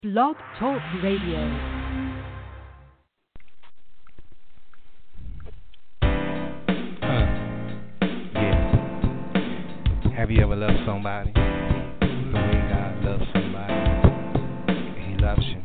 Blog Talk Radio. Yeah. Have you ever loved somebody the way God loves somebody? He loves you.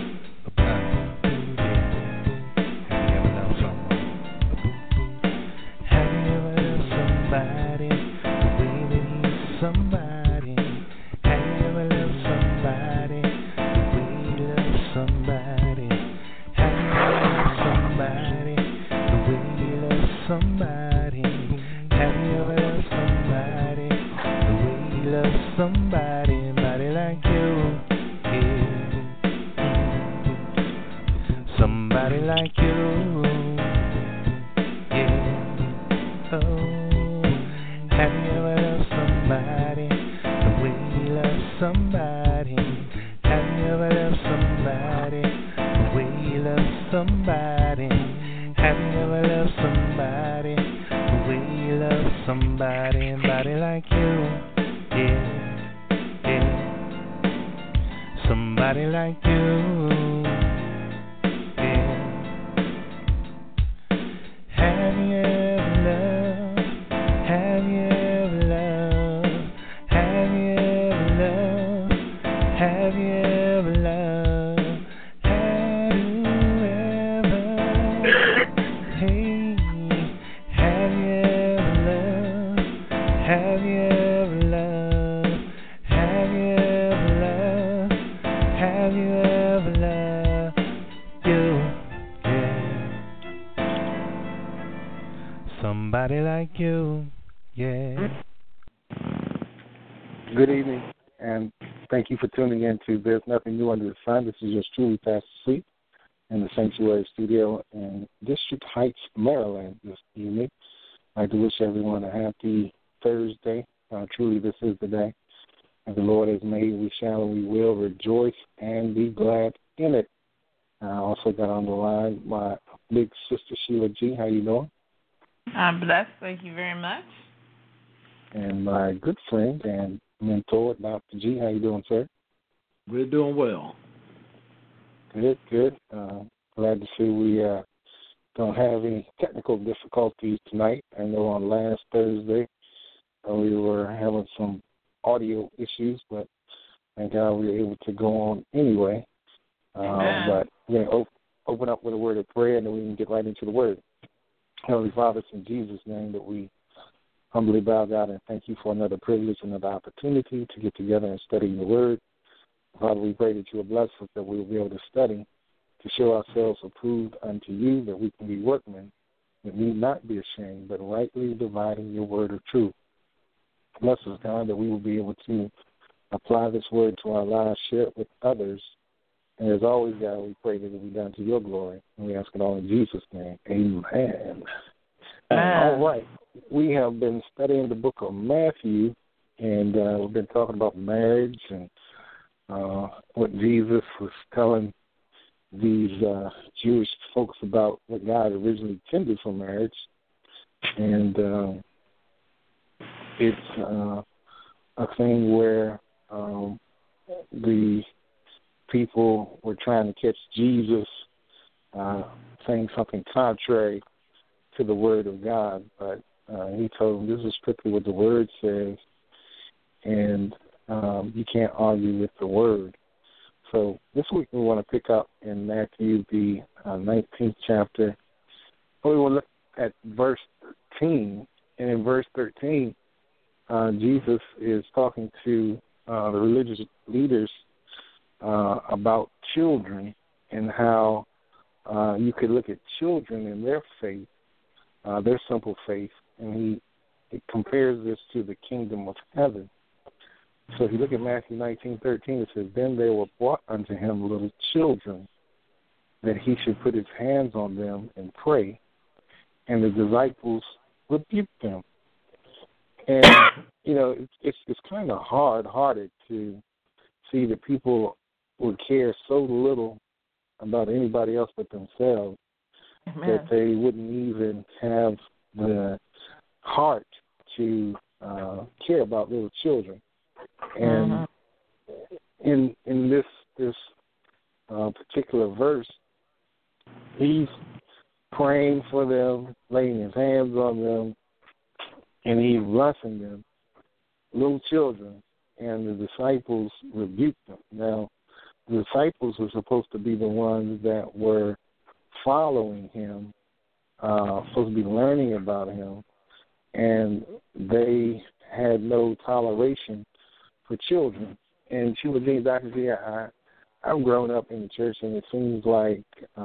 Have you ever loved someone? Have you ever loved somebody the way that he's somebody? Have you ever loved somebody the way he loves somebody? Have you ever loved somebody the way he loves somebody? Have you ever loved somebody the way he loves somebody? Somebody like you, yeah. Somebody like you, yeah. Oh, have you ever loved somebody the way he loves somebody? Have you ever loved somebody the way he loves somebody? Have you ever loved somebody the way he loves somebody? Somebody like you, yeah, yeah. Somebody like you, yeah. Have you ever loved? Have you ever loved? Have you ever loved? Have you ever loved? Have you ever? Hey, have you ever loved? Have you ever loved? Have you ever loved? Have you ever loved you? Yeah. Somebody like you, yeah. Good evening, and thank you for tuning in to There's Nothing New Under the Sun. This is yours truly, Pastor Sleep, in the Sanctuary Studio in District Heights, Maryland this evening. I'd like to wish everyone a happy Thursday. Truly, this is the day that the Lord has made. We shall and we will rejoice and be glad in it. I also got on the line my big sister, Sheila G. How you doing? I'm blessed. Thank you very much. And my good friend and mentor, Dr. G. How you doing, sir? We're doing well. Good, good. Glad to see we don't have any technical difficulties tonight. I know on last Thursday we were having some audio issues, but thank God we were able to go on anyway. But we're going to open up with a word of prayer, and then we can get right into the word. Heavenly Father, it's in Jesus' name that we humbly bow down and thank you for another privilege, another opportunity to get together and study your word. Father, we pray that you will bless us, that we will be able to study, to show ourselves approved unto you, that we can be workmen that need not be ashamed, but rightly dividing your word of truth. Bless us, God, that we will be able to apply this word to our lives, share it with others. And as always, God, we pray that it will be done to your glory. And we ask it all in Jesus' name. Amen. All right. We have been studying the book of Matthew, and we've been talking about marriage and what Jesus was telling these Jewish folks about what God originally intended for marriage. And it's a thing where the people were trying to catch Jesus saying something contrary to the word of God, but he told them this is strictly what the word says, and you can't argue with the word. So this week we want to pick up in Matthew, the 19th chapter. We will look at verse 13, and in verse 13, Jesus is talking to the religious leaders about children and how you could look at children and their faith, their simple faith, and he compares this to the kingdom of heaven. So if you look at Matthew 19:13, it says, "Then they were brought unto him little children, that he should put his hands on them and pray, and the disciples rebuked them." And, you know, it's kind of hard-hearted to see that people would care so little about anybody else but themselves. Amen. That they wouldn't even have the heart to care about little children. And in this particular verse, he's praying for them, laying his hands on them, and he's blessing them, little children, and the disciples rebuked them. Now, the disciples were supposed to be the ones that were following him, supposed to be learning about him, and they had no toleration for children. And she would think, Dr. G, I've grown up in the church, and it seems like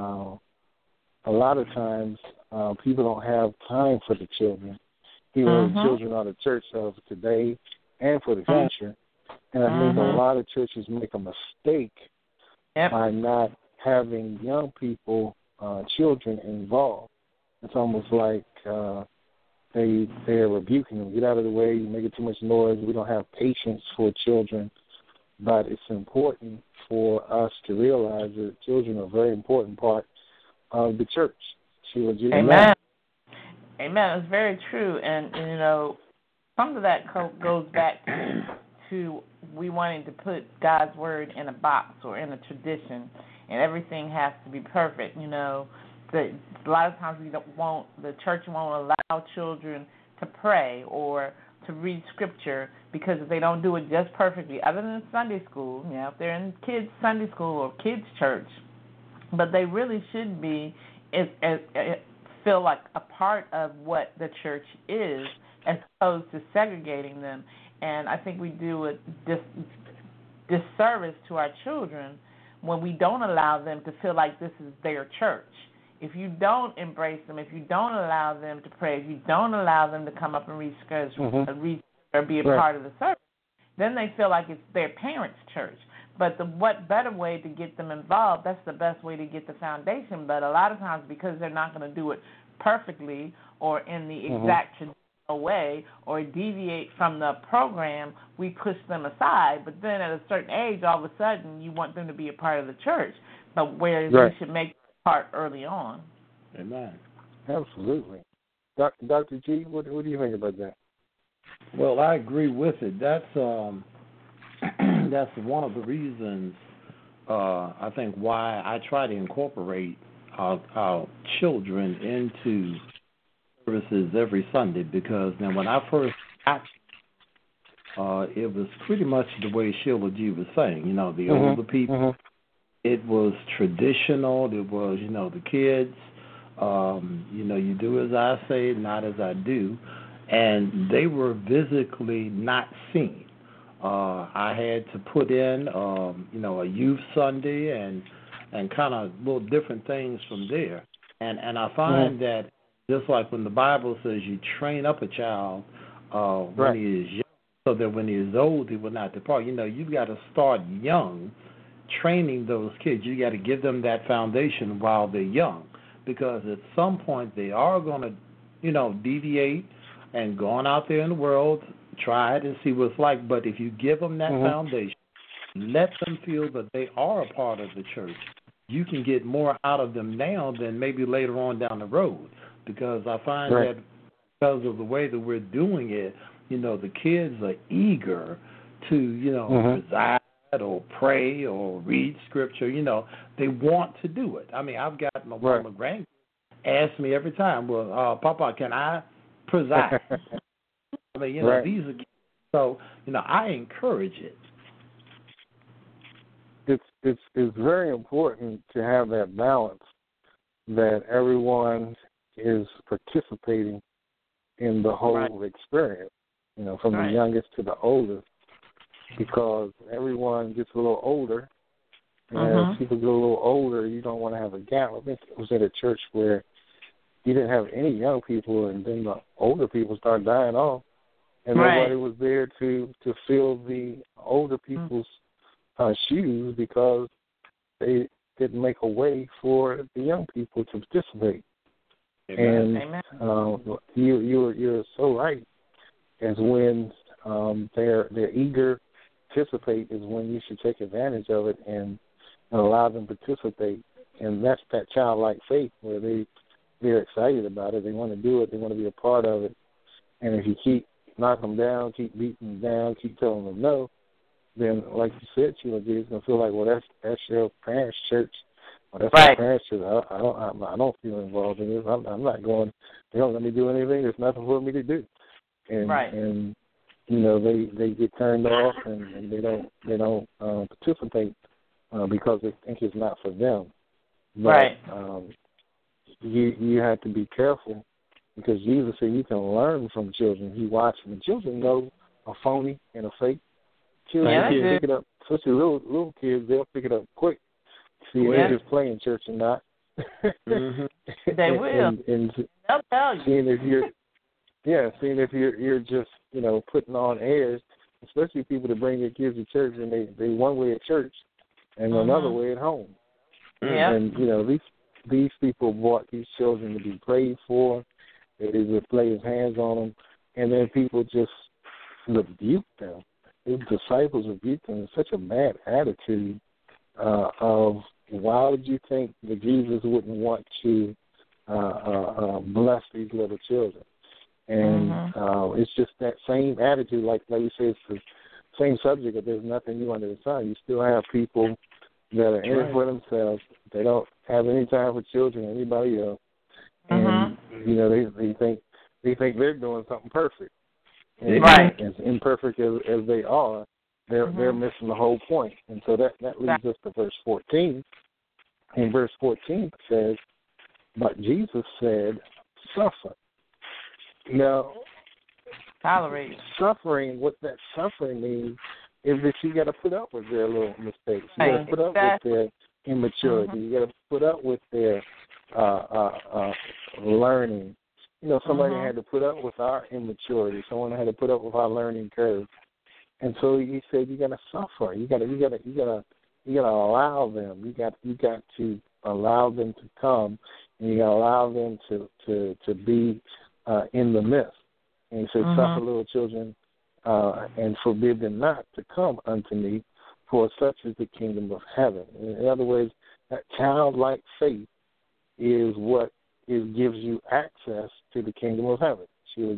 a lot of times people don't have time for the children. Even the children are the church of today and for the future. And I think a lot of churches make a mistake by not having young people, children involved. It's almost like they're rebuking them. Get out of the way, you're making too much noise. We don't have patience for children. But it's important for us to realize that children are a very important part of the church. Amen. Amen. It's very true. And you know, some of that goes back to we wanting to put God's word in a box or in a tradition, and everything has to be perfect. You know, a lot of times the church won't allow children to pray or to read scripture because if they don't do it just perfectly, other than Sunday school, you know, if they're in kids' Sunday school or kids' church, but they really should be feel like a part of what the church is as opposed to segregating them. And I think we do a disservice to our children when we don't allow them to feel like this is their church. If you don't embrace them, if you don't allow them to pray, if you don't allow them to come up and read or be a part of the service, then they feel like it's their parents' church. But what better way to get them involved? That's the best way to get the foundation. But a lot of times, because they're not going to do it perfectly or in the exact traditional way or deviate from the program, we push them aside. But then at a certain age, all of a sudden, you want them to be a part of the church. But whereas you should make part early on. Amen. Absolutely. Dr. G, what do you think about that? Well, I agree with it. That's that's one of the reasons I think why I try to incorporate our children into services every Sunday, because now when I first got it was pretty much the way Sheila G was saying, you know, the older people. It was traditional. It was, you know, the kids, you know, you do as I say, not as I do. And they were physically not seen. I had to put in, you know, a youth Sunday and kind of little different things from there. And I find that just like when the Bible says you train up a child when he is young, so that when he is old, he will not depart. You know, you've got to start young, training those kids. You got to give them that foundation while they're young, because at some point they are going to, you know, deviate and go on out there in the world, try it and see what it's like. But if you give them that foundation, let them feel that they are a part of the church, you can get more out of them now than maybe later on down the road. Because I find that because of the way that we're doing it, you know, the kids are eager to, you know, reside or pray or read scripture. You know, they want to do it. I mean, I've got my grandkids ask me every time, well, Papa, can I preside? I mean, you know, these are kids. So, you know, I encourage it. It's very important to have that balance, that everyone is participating in the whole experience, you know, from the youngest to the oldest, because everyone gets a little older, and as people get a little older, you don't want to have a gap. I think it was at a church where you didn't have any young people, and then the older people started dying off, and nobody was there to fill the older people's shoes, because they didn't make a way for the young people to participate. Amen. And you're so right. As when they're eager to participate is when you should take advantage of it and allow them to participate. And that's that childlike faith where they're excited about it. They want to do it. They want to be a part of it. And if you keep knocking them down, keep beating them down, keep telling them no, then like you said, Sheila, it's gonna feel like, well, that's your parents' church. Well, that's Right. my parents' church. I don't feel involved in this. I'm not going. They don't let me do anything. There's nothing for me to do. And Right. and you know they get turned off and they don't participate because they think it's not for them. But, Right. You have to be careful because Jesus said you can learn from children. He watching the children know a phony and a fake. Children Yeah, they pick it up, especially little kids. They'll pick it up quick. See if Yeah. they're just playing church or not. They will. And They'll tell you. seeing if you're just putting on airs, especially people that bring their kids to church and they one way at church and another way at home. Yeah. And these people brought these children to be prayed for. They just lay his hands on them, and then people just rebuke them. The disciples rebuked them in such a bad attitude of why would you think that Jesus wouldn't want to bless these little children? And it's just that same attitude, like you said, it's the same subject of there's nothing new under the sun. You still have people that are in it for themselves. They don't have any time for children or anybody else. And they think they're doing something perfect. And Right. as imperfect as they are, they're missing the whole point. And so that leads us to verse 14. And verse 14 says, "But Jesus said, suffer." Now, Tolerate. suffering, what that suffering means is that you got to put up with their little mistakes. You got Right, to put up with their immaturity. You got to put up with their learning. Somebody had to put up with our immaturity. Someone had to put up with our learning curve. And so he said, you got to suffer. You got to allow them. You got to allow them to come, and you got to allow them to be in the midst. And he said, suffer little children, and forbid them not to come unto me, for such is the kingdom of heaven. In other words, that childlike faith is what gives you access to the kingdom of heaven.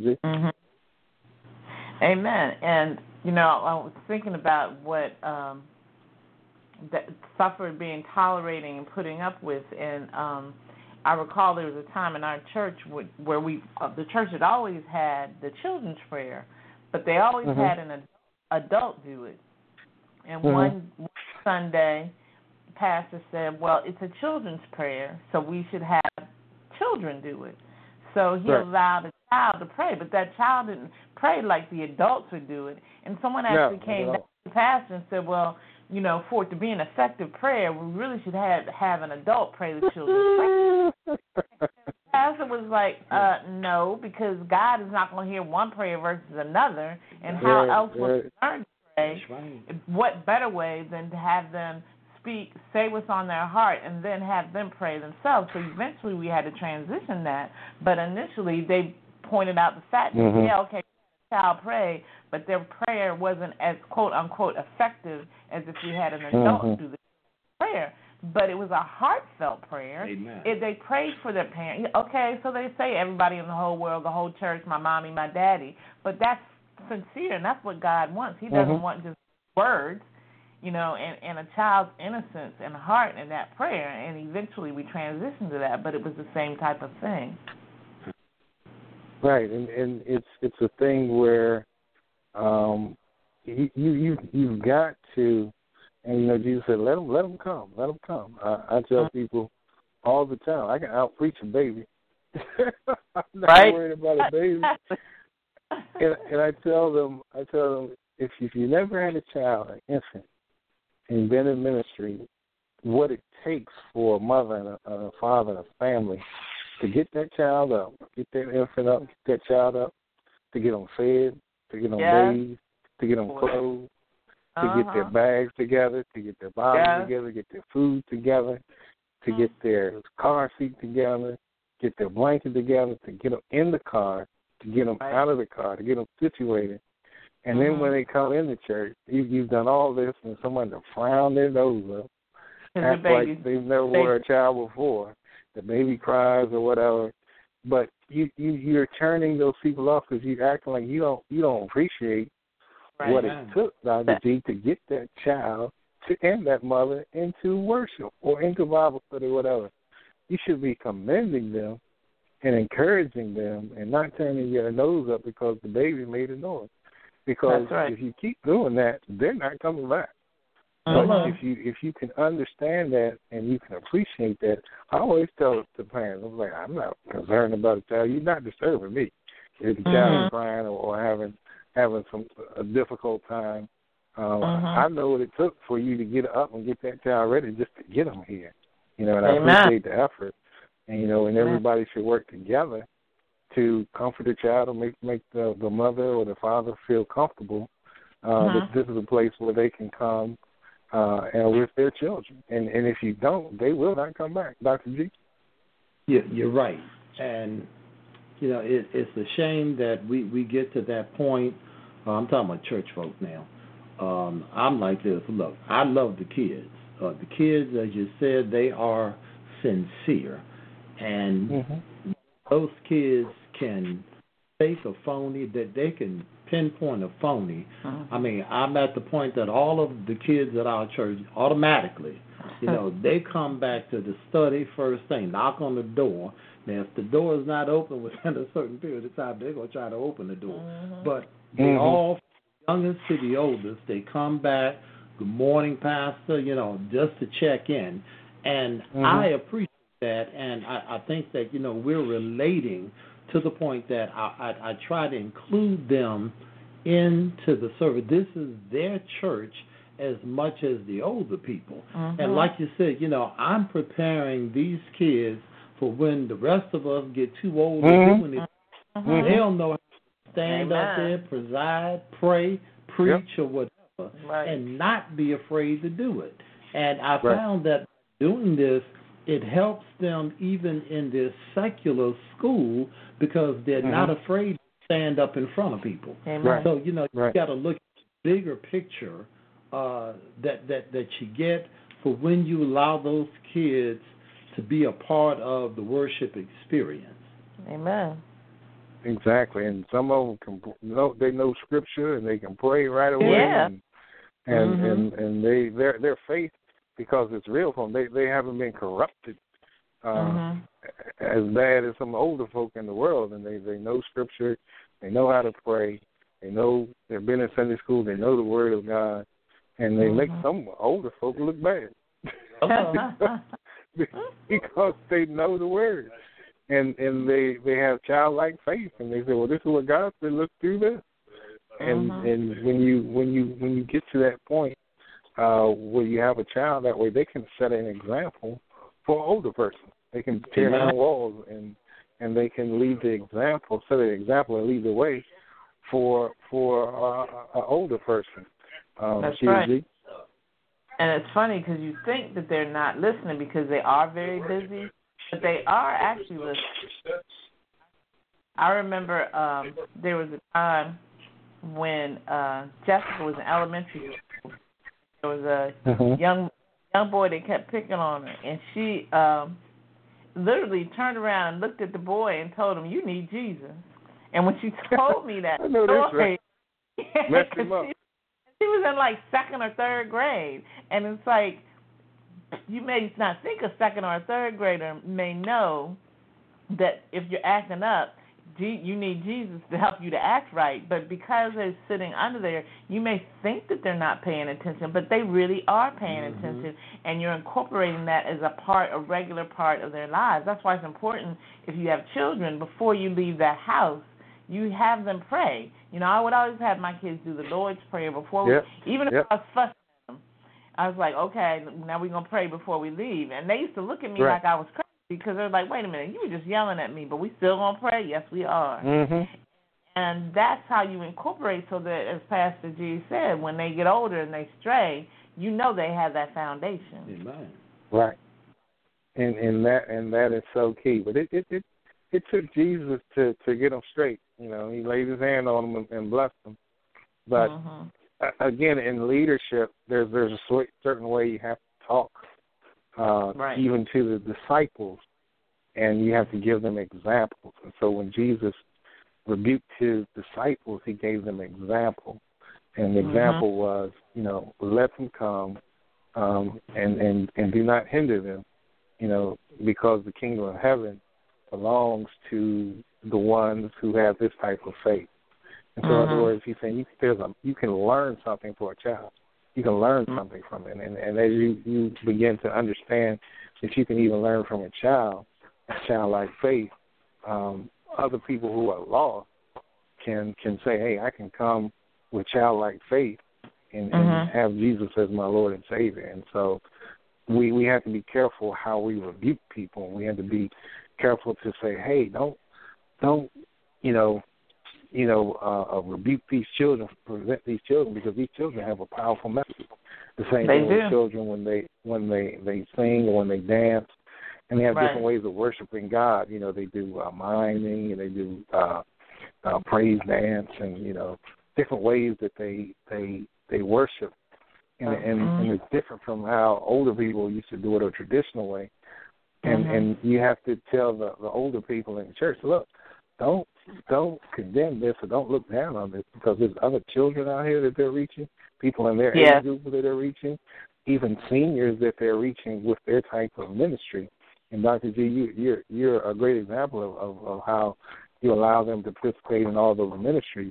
Amen. And, I was thinking about what that suffered being tolerating and putting up with. And I recall there was a time in our church where the church had always had the children's prayer, but they always had an adult do it. And one Sunday, the pastor said, well, it's a children's prayer, so we should have children do it. So he allowed a child to pray, but that child didn't pray like the adults would do it. And someone actually came back to the pastor and said, well, for it to be an effective prayer, we really should have an adult pray the children's prayer. The pastor was like, no, because God is not going to hear one prayer versus another, and how else would we learn to pray? What better way than to have them say what's on their heart, and then have them pray themselves. So eventually we had to transition that. But initially they pointed out the fact that, child pray, but their prayer wasn't as quote-unquote effective as if we had an adult do the prayer. But it was a heartfelt prayer. Amen. They prayed for their parents. Okay, so they say everybody in the whole world, the whole church, my mommy, my daddy. But that's sincere, and that's what God wants. He doesn't want just words. And a child's innocence and heart in that prayer, and eventually we transitioned to that, but it was the same type of thing. Right, and it's a thing where you've got to, and Jesus said, let them come. I tell people all the time, I can out-preach a baby. I'm not worried about a baby. and I tell them, if you never had a child, an infant, and been in ministry, what it takes for a mother and a father and a family to get that child up, get that infant up, get that child up, to get them fed, to get them bathed, to get them clothed, to get their bags together, to get their bottles together, get their food together, to get their car seat together, get their blanket together, to get them in the car, to get them out of the car, to get them situated. And then when they come into church, you've done all this, and someone to frown their nose up, act like they've never wore a child before. The baby cries or whatever, but you're turning those people off because you're acting like you don't appreciate Right. what it took, Dr. G, to get that child and that mother into worship or into Bible study or whatever. You should be commending them and encouraging them and not turning your nose up because the baby made a noise. Because if you keep doing that, they're not coming back. But if you can understand that and you can appreciate that, I always tell the parents, I'm like, I'm not concerned about the child. You're not disturbing me. If the child is crying or having a difficult time, I know what it took for you to get up and get that child ready just to get them here. And I appreciate the effort. And and everybody should work together to comfort the child or make the mother or the father feel comfortable that this is a place where they can come and with their children. And if you don't, they will not come back. Dr. G? Yeah, you're right. And, it's a shame that we get to that point. I'm talking about church folk now. I'm like this. Look, I love the kids. The kids, as you said, they are sincere. And those kids can fake a phony, that they can pinpoint a phony. I mean, I'm at the point that all of the kids at our church automatically, they come back to the study first thing, knock on the door. Now, if the door is not open within a certain period of time, they're going to try to open the door. But they all, from the youngest to the oldest, they come back, good morning, Pastor, just to check in. And I appreciate that, and I think that, we're relating to the point that I try to include them into the service. This is their church as much as the older people. And like you said, I'm preparing these kids for when the rest of us get too old to do anything. They'll know how to stand up there, preside, pray, preach, or whatever, and not be afraid to do it. And I found that doing this, it helps them even in their secular school because they're not afraid to stand up in front of people. So, you got to look at the bigger picture that you get for when you allow those kids to be a part of the worship experience. Amen. Exactly. And some of them they know Scripture and they can pray right away. And their faith, because it's real for them. They haven't been corrupted as bad as some older folk in the world, and they know Scripture, they know how to pray, they know they've been in Sunday school, they know the Word of God, and they make some older folk look bad because they know the Word, and they have childlike faith, and they say, well, this is what God said. Look through this, and when you get to that point. Where you have a child that way, they can set an example for an older person. They can tear down walls and they can lead the example, set an example and lead the way for an older person. That's right. And it's funny because you think that they're not listening because they are very busy, but they are actually listening. I remember there was a time when Jessica was in elementary school. There was a young boy that kept picking on her, and she literally turned around and looked at the boy and told him, "You need Jesus." And when she told me that I know story, that's right. Messed him up. She was in like 2nd or 3rd grade, and it's like you may not think a 2nd or a 3rd grader may know that if you're acting up, you need Jesus to help you to act right, but because they're sitting under there, you may think that they're not paying attention, but they really are paying attention, and you're incorporating that as a regular part of their lives. That's why it's important if you have children, before you leave that house, you have them pray. I would always have my kids do the Lord's Prayer before, even if I was fussing at them. I was like, okay, now we're going to pray before we leave. And they used to look at me like I was crazy. Because they're like, wait a minute, you were just yelling at me, but we still going to pray? Yes, we are. And that's how you incorporate so that, as Pastor G said, when they get older and they stray, they have that foundation. Amen. Right. And that is so key. But it took Jesus to get them straight. He laid his hand on them and blessed them. But, again, in leadership, there's a certain way you have to talk. Even to the disciples, and you have to give them examples. And so when Jesus rebuked his disciples, he gave them example. And the example was, let them come, and do not hinder them, because the kingdom of heaven belongs to the ones who have this type of faith. And so, in other words, he's saying you can learn something for a child. You can learn something from it. And as you begin to understand that you can even learn from a childlike faith, other people who are lost can say, hey, I can come with childlike faith and have Jesus as my Lord and Savior. And so we have to be careful how we rebuke people. We have to be careful to say, hey, don't rebuke these children, prevent these children, because these children have a powerful message. The same thing with children when they sing or when they dance, and they have different ways of worshiping God. They do miming, and they do praise dance, and different ways that they worship, and it's different from how older people used to do it a traditional way. And you have to tell the older people in the church, look, don't condemn this or don't look down on this, because there's other children out here that they're reaching, people in their age group that they're reaching, even seniors that they're reaching with their type of ministry. And Dr. G, you're a great example of how you allow them to participate in all those ministries,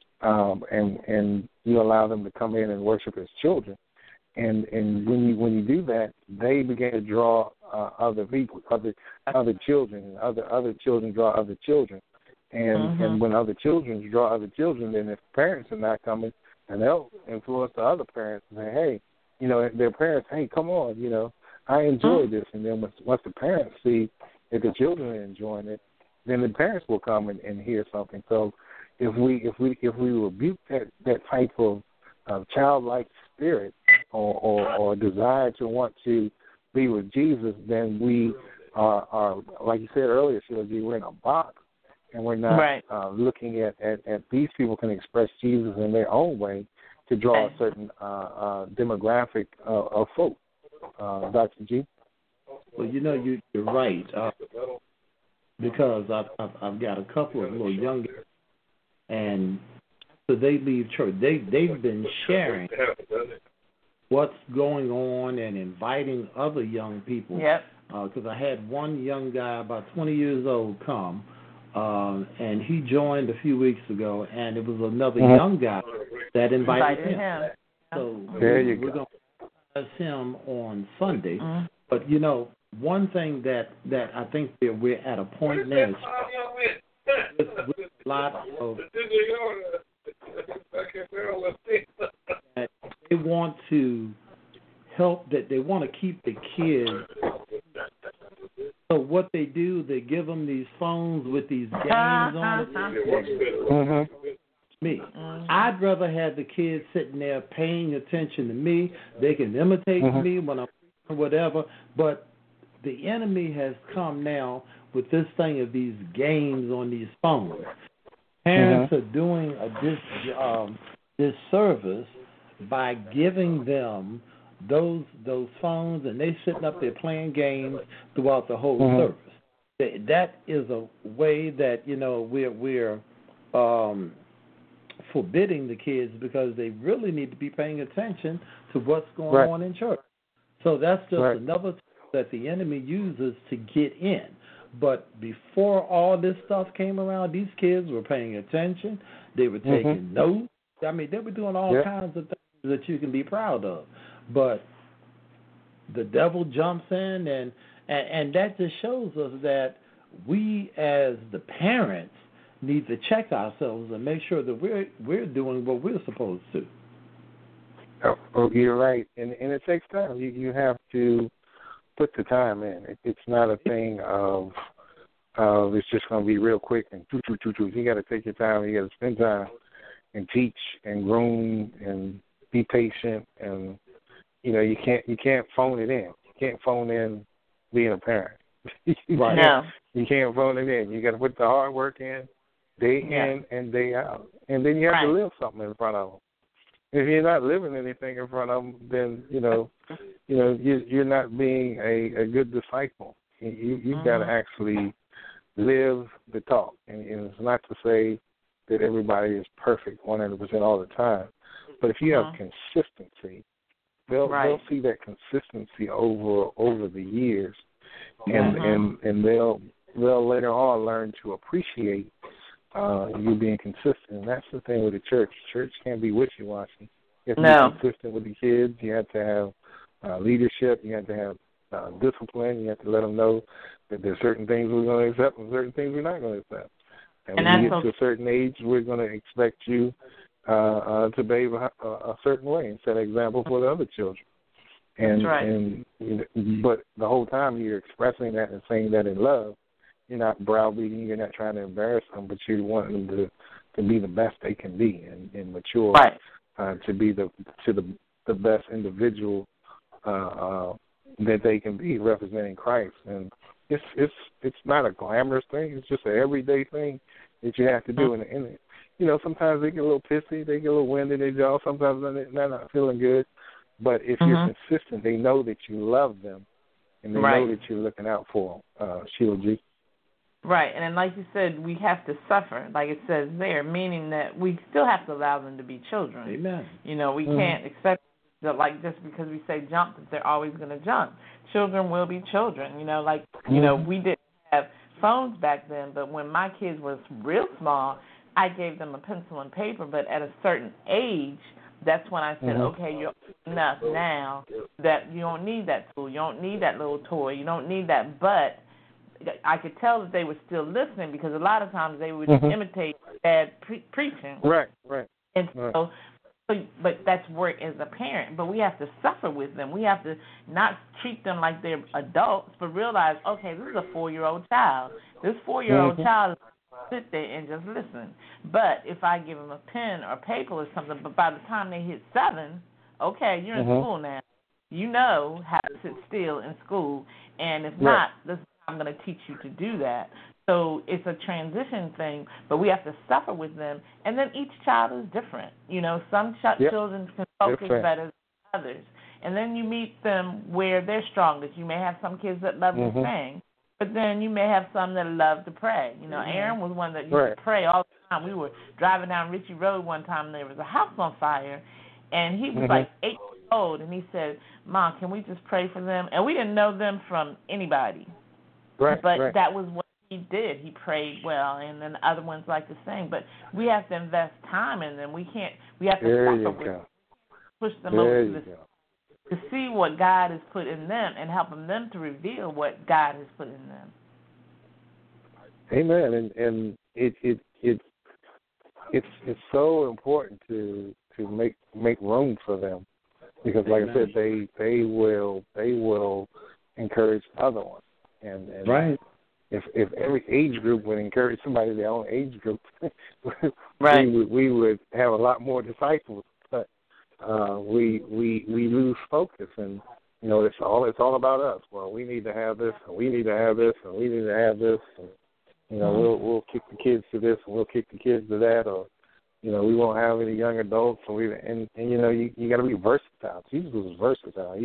and you allow them to come in and worship as children. And when you do that, they begin to draw other people, other children, and other children draw other children. And when other children draw other children, then if parents are not coming, and they'll influence the other parents and say, hey, their parents, hey, come on, I enjoy this. And then once the parents see that the children are enjoying it, then the parents will come and hear something. So if we rebuke that type of childlike spirit or desire to want to be with Jesus, then we are like you said earlier, Sheila G, we're in a box, and we're not looking at these people can express Jesus in their own way to draw a certain demographic of folk. Dr. G? Well, you're right, because I've got a couple of little young guys, and so they leave church. They've been sharing what's going on and inviting other young people. Yep. Because I had one young guy, about 20 years old, come, and he joined a few weeks ago, and it was another young guy that invited him. So we're going to ask him on Sunday. But, one thing that I think that we're at a point now is with a lot of that they want to help, that they want to keep the kids. So what they do, they give them these phones with these games on it. Me. I'd rather have the kids sitting there paying attention to me. They can imitate me when I'm whatever, but the enemy has come now with this thing of these games on these phones. Parents are doing a disservice by giving them those phones, and they sitting up there playing games throughout the whole service. That is a way that we're forbidding the kids, because they really need to be paying attention to what's going on in church. So that's just another tool that the enemy uses to get in. But before all this stuff came around, these kids were paying attention. They were taking notes. I mean, they were doing all kinds of things that you can be proud of. But the devil jumps in, and that just shows us that we as the parents need to check ourselves and make sure that we're doing what we're supposed to. Oh, you're right, and it takes time. You have to put the time in. It's not a thing of it's just going to be real quick and choo. You got to take your time. You got to spend time and teach and groom and be patient, and you can't phone it in. You can't phone in being a parent. Right. No. You can't phone it in. You got to put the hard work in, day in and day out, and then you have to live something in front of them. If you're not living anything in front of them, then you're not being a good disciple. You've got to actually live the talk, and it's not to say that everybody is perfect 100% all the time, But if you have consistency, they'll see that consistency over the years, and they'll later on learn to appreciate you being consistent. And that's the thing with the church. Church can't be wishy-washy. You have to be consistent with the kids. You have to have leadership. You have to have discipline. You have to let them know that there's certain things we're going to accept and certain things we're not going to accept. And when you get to a certain age, we're going to expect you to behave a certain way and set an example for the other children. And, that's right. But the whole time you're expressing that and saying that in love. You're not browbeating. You're not trying to embarrass them, but you want them to be the best they can be and mature to be the best individual that they can be, representing Christ. And it's not a glamorous thing. It's just an everyday thing that you have to do. And sometimes they get a little pissy, they get a little winded, they jaw. Sometimes they're not feeling good. But if you're consistent, they know that you love them, and they know that you're looking out for them. Sheila G. Right, and then like you said, we have to suffer, like it says there, meaning that we still have to allow them to be children. Amen. We can't expect that, like, just because we say jump, that they're always going to jump. Children will be children. We didn't have phones back then, but when my kids was real small, I gave them a pencil and paper, but at a certain age, that's when I said, okay, you're enough now that you don't need that tool, you don't need that little toy, you don't need that, but I could tell that they were still listening because a lot of times they would imitate dad preaching. Right. And so, but that's work as a parent. But we have to suffer with them. We have to not treat them like they're adults, but realize, okay, this is a 4-year-old child. This 4-year-old child is going to sit there and just listen. But if I give them a pen or paper or something, but by the time they hit 7, okay, you're in school now. You know how to sit still in school. And if not, I'm going to teach you to do that. So it's a transition thing, but we have to suffer with them. And then each child is different. Some children can focus better than others. And then you meet them where they're strongest. You may have some kids that love to sing, but then you may have some that love to pray. Aaron was one that used to pray all the time. We were driving down Ritchie Road one time, and there was a house on fire, and he was like 8 years old, and he said, Mom, can we just pray for them? And we didn't know them from anybody. But that was what he did. He prayed well, and then the other ones like to sing. But we have to invest time in them. We have to suffer with them, push them over to see what God has put in them and helping them to reveal what God has put in them. Amen. And it's so important to make room for them because, like I said, they will encourage other ones. And if every age group would encourage somebody in their own age group, we would have a lot more disciples. But we lose focus, and it's all about us. Well, we need to have this, and we need to have this, and we need to have this, and we'll kick the kids to this, and we'll kick the kids to that, or we won't have any young adults, and you got to be versatile. Jesus was versatile.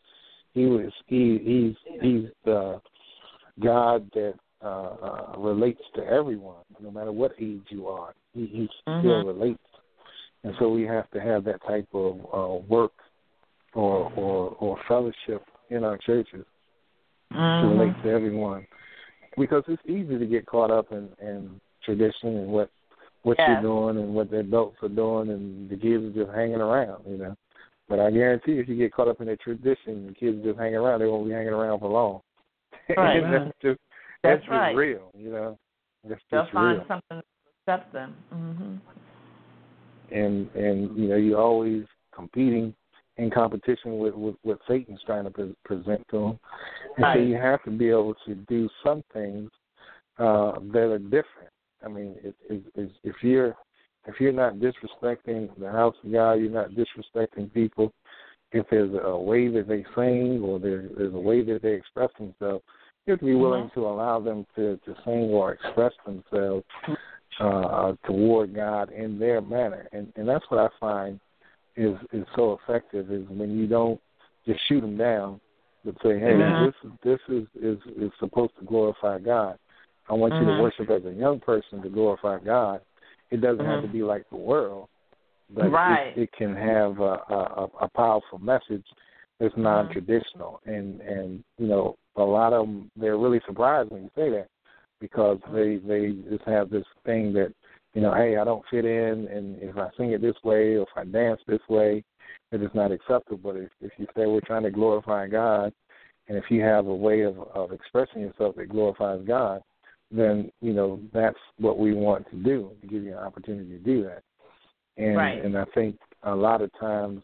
He's the God that relates to everyone, no matter what age you are. He still relates, and so we have to have that type of work or fellowship in our churches to relate to everyone, because it's easy to get caught up in tradition and what you're doing and what the adults are doing, and the kids are just hanging around, But I guarantee if you get caught up in that tradition, the kids just hang around, they won't be hanging around for long. Right. that's just real, That's They'll just find real. something to accept them. And you're always competing in competition with what Satan's trying to present to them. And so you have to be able to do some things that are different. I mean, if you're not disrespecting the house of God, you're not disrespecting people. If there's a way that they sing or there's a way that they express themselves, you have to be willing to allow them to sing or express themselves toward God in their manner. And that's what I find is so effective, is when you don't just shoot them down, but say, hey, this is supposed to glorify God. I want you to worship as a young person to glorify God. It doesn't have to be like the world. but Right. it can have a powerful message that's non-traditional. And a lot of them, they're really surprised when you say that, because they just have this thing that, hey, I don't fit in, and if I sing it this way or if I dance this way, it is not acceptable. But if you say we're trying to glorify God, and if you have a way of expressing yourself that glorifies God, then, that's what we want to do, to give you an opportunity to do that. And right. And I think a lot of times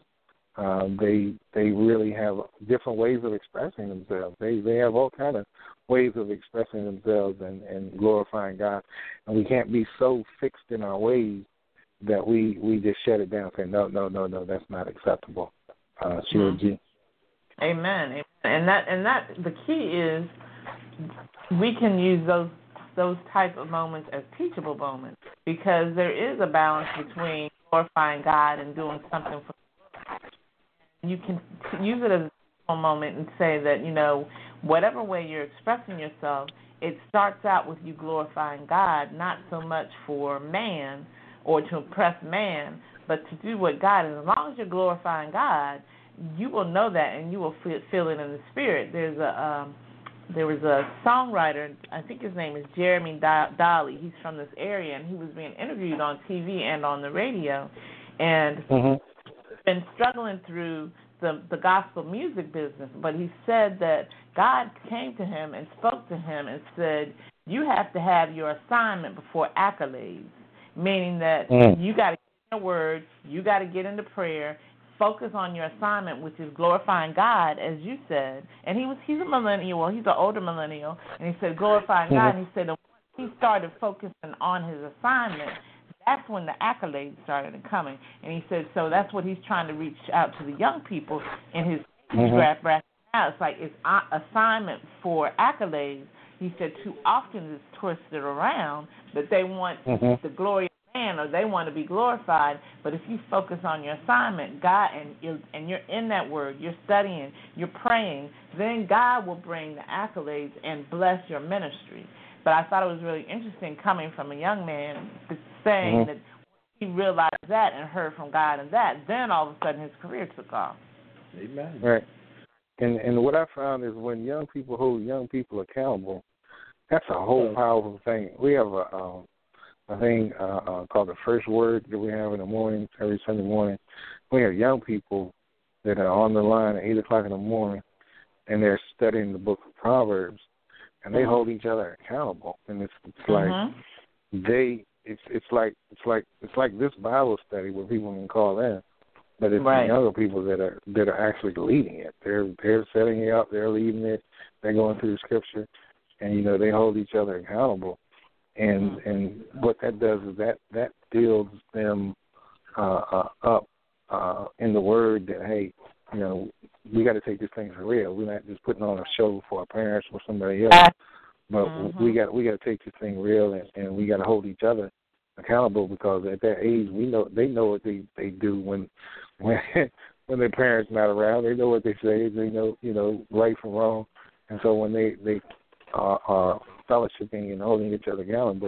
they really have different ways of expressing themselves. They have all kind of ways of expressing themselves and glorifying God. And we can't be so fixed in our ways that we just shut it down and say, no, that's not acceptable. Sheila G. Amen. And that the key is we can use those type of moments as teachable moments, because there is a balance between glorifying God and doing something for God. You can use it as a moment and say that, whatever way you're expressing yourself, it starts out with you glorifying God, not so much for man or to impress man, but to do what God is. As long as you're glorifying God, you will know that, and you will feel it in the spirit. There was a songwriter, I think his name is Jeremy Dolly. He's from this area, and he was being interviewed on TV and on the radio, and been struggling through the gospel music business. But he said that God came to him and spoke to him and said, you have to have your assignment before accolades, meaning that you got to get in the word, you got to get into prayer, focus on your assignment, which is glorifying God, as you said. And he's a millennial. Well, he's an older millennial, and he said glorifying God. And he said that once he started focusing on his assignment, that's when the accolades started coming. And he said, so that's what he's trying to reach out to the young people in his bracket now. It's like it's assignment for accolades. He said too often it's twisted around, that they want the glory of man, or they want to be glorified. But if you focus on your assignment, God, and you're in that word, you're studying, you're praying, then God will bring the accolades and bless your ministry. But I thought it was really interesting coming from a young man saying that he realized that and heard from God and that, then all of a sudden his career took off. Amen. Right. And what I found is when young people hold young people accountable, that's a whole powerful thing. We have a thing called the First Word that we have in the morning, every Sunday morning. We have young people that are on the line at 8 o'clock in the morning, and they're studying the book of Proverbs, and they hold each other accountable. And it's like it's like this Bible study where people can call in, but it's the younger people that are actually leading it. They're setting it up, they're leading it, they're going through the scripture, and they hold each other accountable. And what that does is that builds them up in the word that, hey, we got to take this thing for real. We're not just putting on a show for our parents or somebody else, but we got to take this thing real, and we got to hold each other accountable, because at that age they know what they do when their parents not around. They know what they say. They know right from wrong, and so when they are fellowshipping and holding each other accountable,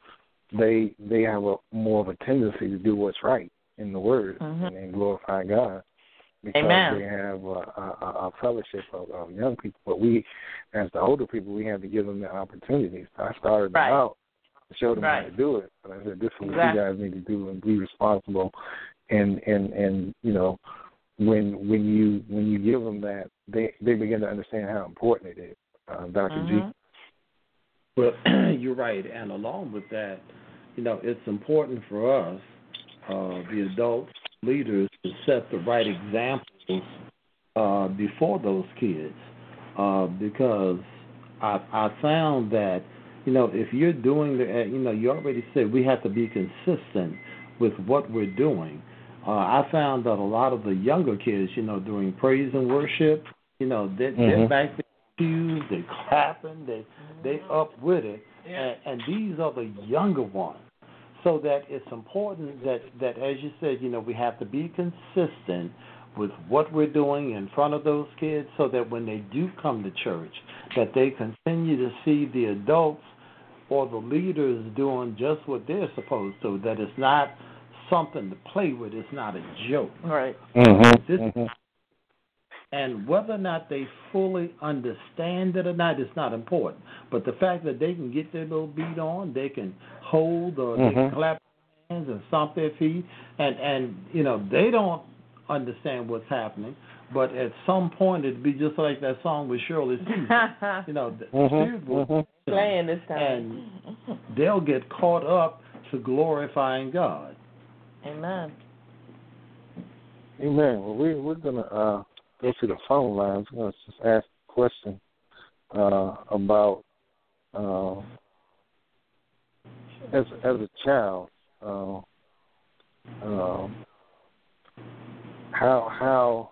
they have more of a tendency to do what's right in the Word and glorify God, because they have a fellowship of young people. But we, as the older people, we have to give them the opportunities. I started them out to show them how to do it, but I said, this is what you guys need to do and be responsible. And when you give them that, they begin to understand how important it is. Dr. G. Well, you're right, and along with that, it's important for us, the adults, leaders, to set the right examples before those kids, because I found that, if you're doing you already said we have to be consistent with what we're doing. I found that a lot of the younger kids, during praise and worship, they're back there. They clapping, they up with it, and these are the younger ones. So that it's important that as you said, we have to be consistent with what we're doing in front of those kids, so that when they do come to church, that they continue to see the adults or the leaders doing just what they're supposed to. That it's not something to play with. It's not a joke. Right. This, and whether or not they fully understand it or not, it's not important. But the fact that they can get their little beat on, they can hold or they can clap their hands and stomp their feet, and they don't understand what's happening. But at some point, it'd be just like that song with Shirley Caesar. The Spirit will playing this time, and they'll get caught up to glorifying God. Amen. Amen. Well, we're gonna go to the phone lines. We're gonna just ask a question about as a child, how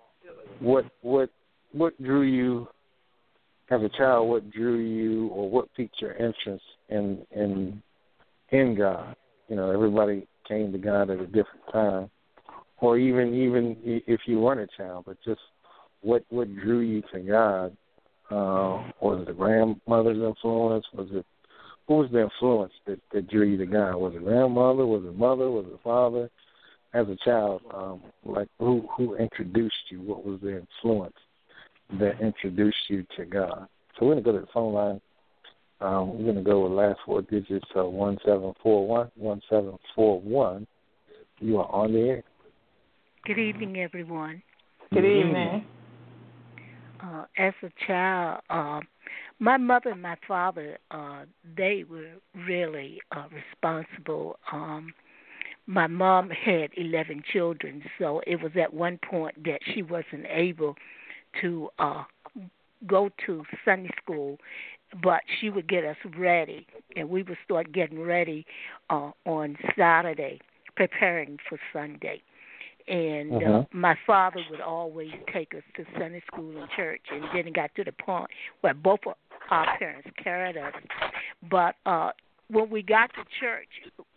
what drew you as a child? What drew you, or what piqued your interest in God? Everybody came to God at a different time, or even if you weren't a child, but just what drew you to God? Was it the grandmother's influence? Who was the influence that drew you to God? Was it grandmother? Was it mother? Was it father? As a child, who introduced you? What was the influence that introduced you to God? So we're going to go to the phone line. We're going to go with last four digits, 1741, 1741. You are on the air. Good evening, everyone. Good evening. As a child, my mother and my father, they were really responsible. My mom had 11 children, so it was at one point that she wasn't able to go to Sunday school, but she would get us ready, and we would start getting ready on Saturday, preparing for Sunday. And my father would always take us to Sunday school and church, and then it got to the point where both of our parents carried us. But when we got to church,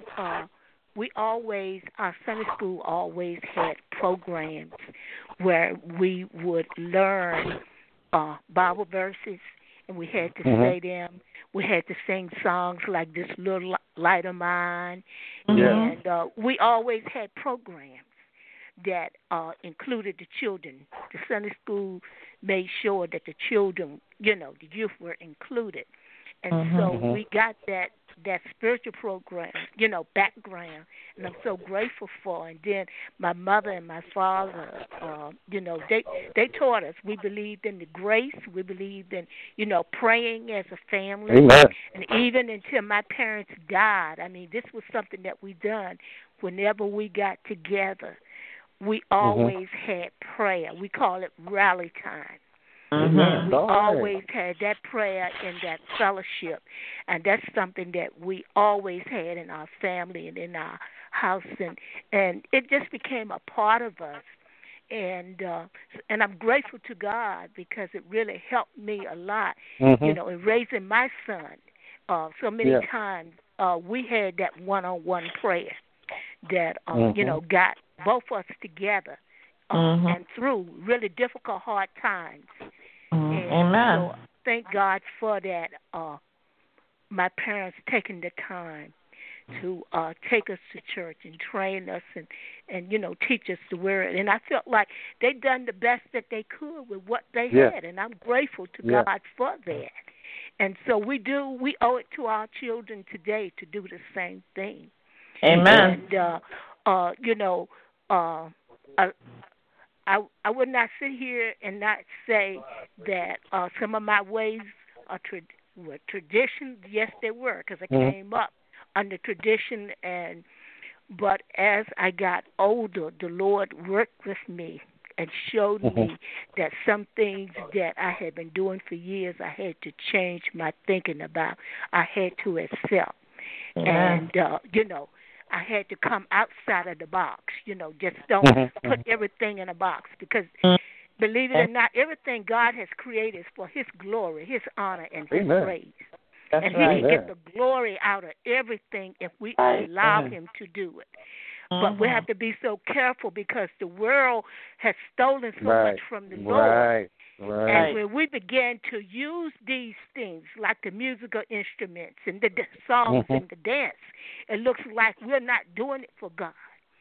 our Sunday school always had programs where we would learn Bible verses, and we had to say them. We had to sing songs like This Little Light of Mine, and we always had programs that included the children. The Sunday school made sure that the children, the youth were included. And so we got that spiritual program, background, and I'm so grateful for. And then my mother and my father, they taught us. We believed in the grace. We believed in, praying as a family. Amen. And even until my parents died, this was something that we done whenever we got together. We always had prayer. We call it rally time. And we always had that prayer and that fellowship, and that's something that we always had in our family and in our house, and it just became a part of us. And I'm grateful to God because it really helped me a lot, in raising my son. So many times we had that one-on-one prayer that got both of us together and through really difficult, hard times. Amen. So thank God for that. My parents taking the time to take us to church and train us and teach us the word. And I felt like they done the best that they could with what they had, and I'm grateful to God for that. And so we owe it to our children today to do the same thing. Amen. And I would not sit here and not say that some of my ways were tradition. Yes, they were, because I came up under tradition. But as I got older, the Lord worked with me and showed me that some things that I had been doing for years, I had to change my thinking about. I had to accept. And, I had to come outside of the box, just don't put everything in a box, because believe it or not, everything God has created is for His glory, His honor, and His praise. That's and right. He can get the glory out of everything if we allow Him to do it. But we have to be so careful because the world has stolen so much from the Lord. Right. And when we begin to use these things, like the musical instruments and the songs and the dance, it looks like we're not doing it for God.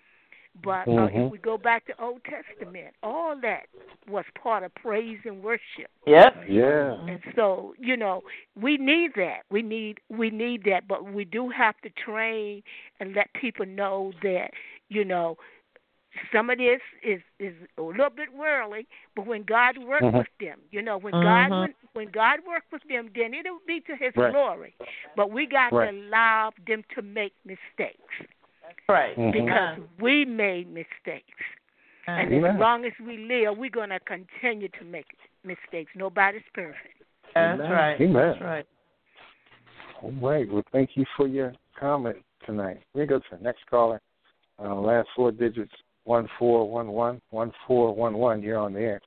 But if we go back to Old Testament, all that was part of praise and worship. Yep. Yeah. And so, we need that. We need that, but we do have to train and let people know that, some of this is a little bit worldly, but when God worked with them, when God worked with them, then it'll be to His glory. But we got to allow them to make mistakes. Right. Because we made mistakes. And as long as we live, we're going to continue to make mistakes. Nobody's perfect. That's right. Amen. That's right. All right. Well, thank you for your comment tonight. We're going to go to the next caller. Last 4 digits, 1411. 1411. You're on the air.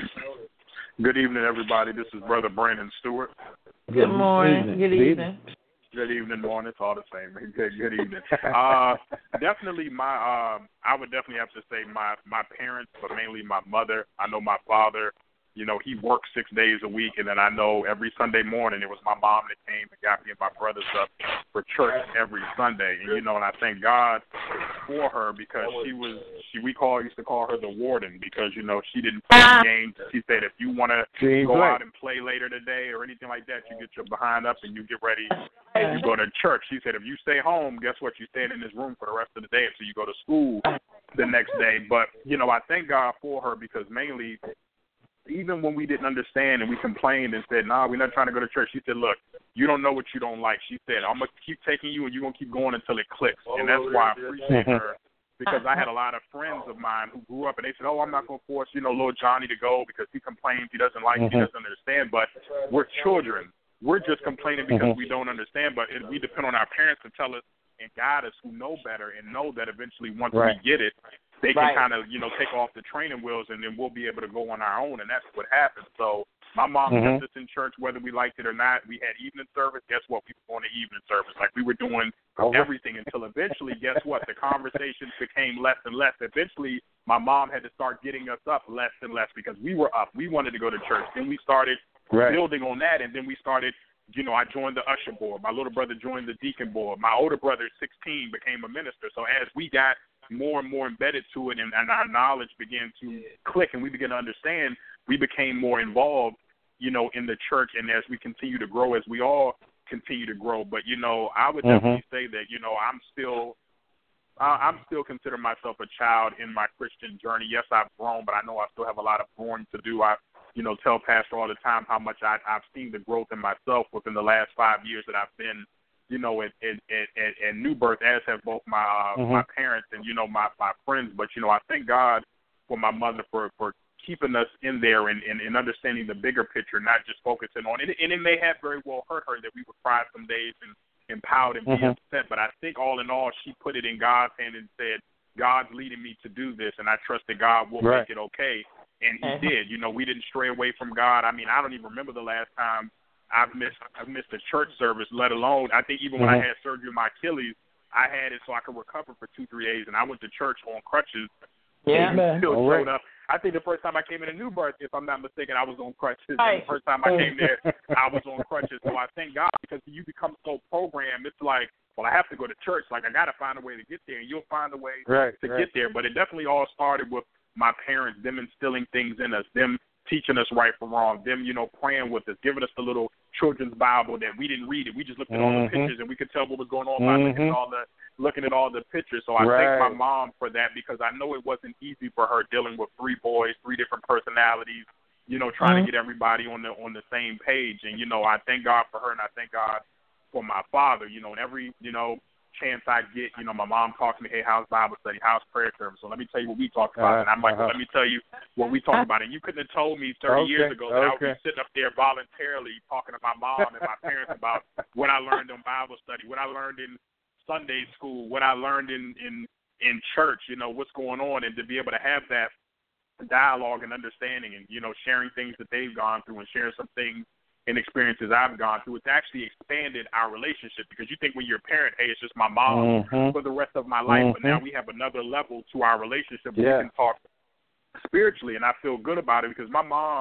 Good evening, everybody. This is Brother Brandon Stewart. Good morning. Good evening. Good evening, morning. It's all the same. Good evening. Definitely I would definitely have to say my parents, but mainly my mother. I know my father, he worked 6 days a week, and then I know every Sunday morning it was my mom that came and got me and my brothers up for church every Sunday. And, and I thank God for her because we used to call her the warden because, she didn't play games. She said if you want to go out and play later today or anything like that, you get your behind up and you get ready and you go to church. She said if you stay home, guess what? You stay in this room for the rest of the day until you go to school the next day. But, I thank God for her because mainly even when we didn't understand and we complained and said, nah, we're not trying to go to church, she said, look, you don't know what you don't like. She said, I'm going to keep taking you and you're going to keep going until it clicks. And that's why I appreciate her because I had a lot of friends of mine who grew up and they said, oh, I'm not going to force, little Johnny to go because he complains, he doesn't like, he doesn't understand. But we're children. We're just complaining because we don't understand. But we depend on our parents to tell us and guide us who know better and know that eventually once we get it, they can kind of, take off the training wheels and then we'll be able to go on our own. And that's what happened. So my mom kept us in church whether we liked it or not. We had evening service. Guess what? We were going to evening service. Like we were doing everything until eventually, guess what? The conversations became less and less. Eventually, my mom had to start getting us up less and less because we were up. We wanted to go to church. Then we started building on that, and then we started I joined the usher board. My little brother joined the deacon board. My older brother, 16, became a minister. So as we got more and more embedded to it and our knowledge began to click and we began to understand, we became more involved, in the church. And as we continue to grow, as we all continue to grow. But, I would definitely say that, I'm still consider myself a child in my Christian journey. Yes, I've grown, but I know I still have a lot of growing to do. I tell Pastor all the time how much I've seen the growth in myself within the last 5 years that I've been, at New Birth, as have both my my parents and, my friends. But, I thank God for my mother for keeping us in there and understanding the bigger picture, not just focusing on it. And it may have very well hurt her that we would cry some days and pout and be upset. But I think all in all, she put it in God's hand and said, God's leading me to do this, and I trust that God will make it okay. And he did. We didn't stray away from God. I mean, I don't even remember the last time I've missed a church service, let alone, I think even when I had surgery on my Achilles, I had it so I could recover for 2-3 days, and I went to church on crutches. Yeah. And still showed up. I think the first time I came into New Birth, if I'm not mistaken, I was on crutches. And the first time I came there, I was on crutches. So I thank God because you become so programmed. It's like, well, I have to go to church. Like, I got to find a way to get there, and you'll find a way to get there. But it definitely all started with my parents, them instilling things in us, them teaching us right from wrong, them, praying with us, giving us the little children's Bible that we didn't read it. We just looked at all the pictures, and we could tell what was going on by looking at all the pictures. So I thank my mom for that because I know it wasn't easy for her dealing with 3 boys, 3 different personalities, trying to get everybody on the same page. And, I thank God for her, and I thank God for my father, and every, chance I get, my mom talks to me, hey, how's Bible study, how's prayer service? So let me tell you what we talked about. And I'm like, let me tell you what we talked about. And you couldn't have told me 30 years ago that I would be sitting up there voluntarily talking to my mom and my parents about what I learned in Bible study, what I learned in Sunday school, what I learned in church, what's going on, and to be able to have that dialogue and understanding and, sharing things that they've gone through and sharing some things and experiences I've gone through, it's actually expanded our relationship because you think when you're a parent, hey, it's just my mom for the rest of my life, but now we have another level to our relationship where we can talk spiritually, and I feel good about it because my mom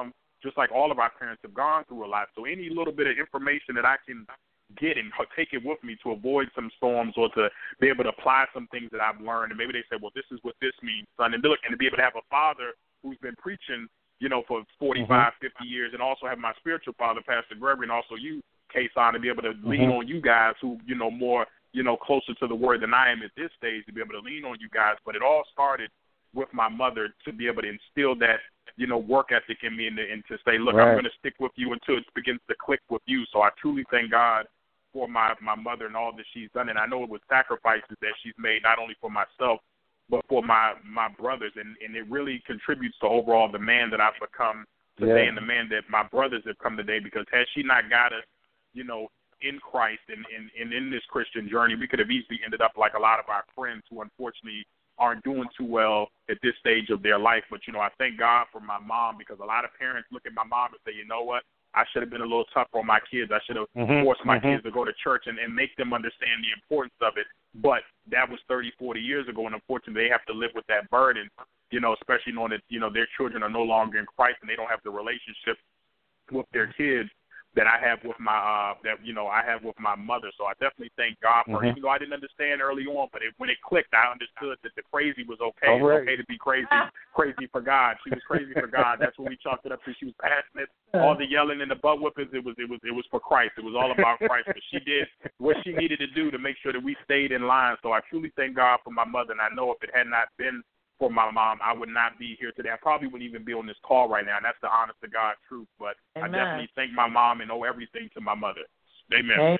just like all of our parents have gone through a lot. So any little bit of information that I can get and take it with me to avoid some storms or to be able to apply some things that I've learned. And maybe they say, well, this is what this means, son. And look, and to be able to have a father who's been preaching, for 45, 50 years, and also have my spiritual father, Pastor Gregory, and also you, Kason, to be able to lean on you guys who, more, closer to the word than I am at this stage, to be able to lean on you guys. But it all started with my mother to be able to instill that, work ethic in me and to say, look, I'm going to stick with you until it begins to click with you. So I truly thank God for my mother and all that she's done. And I know it was sacrifices that she's made, not only for myself, but for my brothers. And it really contributes to overall the man that I've become today and the man that my brothers have come today, because had she not got us, in Christ and in this Christian journey, we could have easily ended up like a lot of our friends who unfortunately aren't doing too well at this stage of their life. But, I thank God for my mom, because a lot of parents look at my mom and say, you know what, I should have been a little tougher on my kids. I should have forced my kids to go to church and make them understand the importance of it. But that was 30, 40 years ago, and unfortunately they have to live with that burden, especially knowing that, their children are no longer in Christ and they don't have the relationship with their kids that I have with my I have with my mother. So I definitely thank God for her. Even though I didn't understand early on, but when it clicked, I understood that the crazy was okay. It's okay to be crazy for God. She was crazy for God. That's what we chalked it up to. She was passionate. All the yelling and the butt whippings, it was for Christ. It was all about Christ. But she did what she needed to do to make sure that we stayed in line. So I truly thank God for my mother, and I know if it had not been for my mom, I would not be here today. I probably wouldn't even be on this call right now, and that's the honest to God truth. But Amen. I definitely thank my mom and owe everything to my mother. Amen.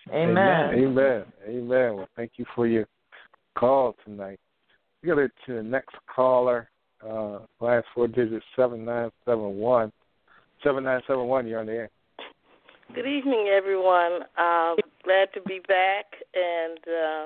Amen. Well, thank you for your call tonight. We go to the next caller, last four digits, 7971. 7971, you're on the air. Good evening, everyone. Glad to be back, and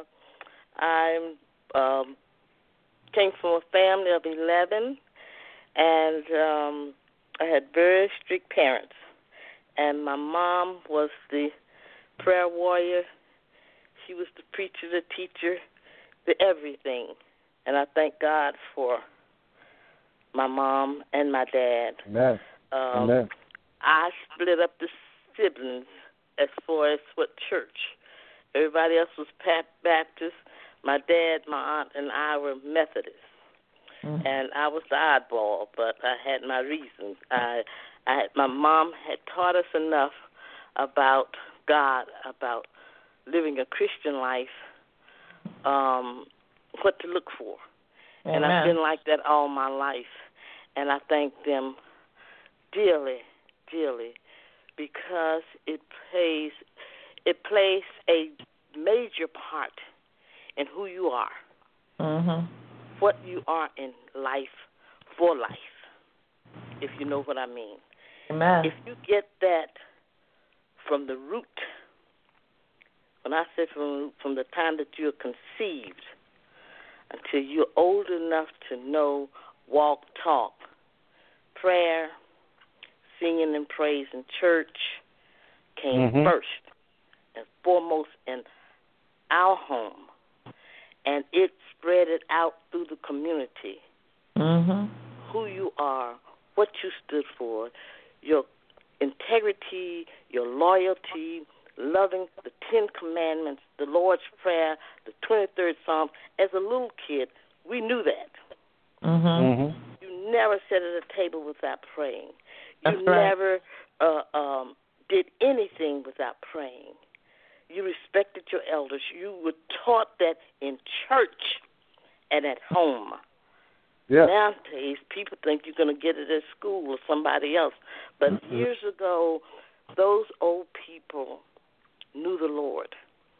I'm came from a family of 11, and I had very strict parents. And my mom was the prayer warrior. She was the preacher, the teacher, the everything. And I thank God for my mom and my dad. Amen. Amen. I split up the siblings as far as what church. Everybody else was Baptist. My dad, my aunt, and I were Methodists, and I was the oddball, but I had my reasons. My mom had taught us enough about God, about living a Christian life, what to look for. Amen. And I've been like that all my life, and I thank them dearly, dearly, because it plays a major part in who you are, what you are in life, for life, if you know what I mean. Amen. If you get that from the root, when I say from the time that you're conceived until you're old enough to know, walk, talk, prayer, singing and praise in church came first and foremost in our home. And it spread it out through the community. Who you are, what you stood for, your integrity, your loyalty, loving the 10 Commandments, the Lord's Prayer, the 23rd Psalm. As a little kid, we knew that. You never sat at a table without praying. You never did anything without praying. You respected your elders. You were taught that in church and at home. Nowadays, people think you're going to get it at school or somebody else. But years ago, those old people knew the Lord.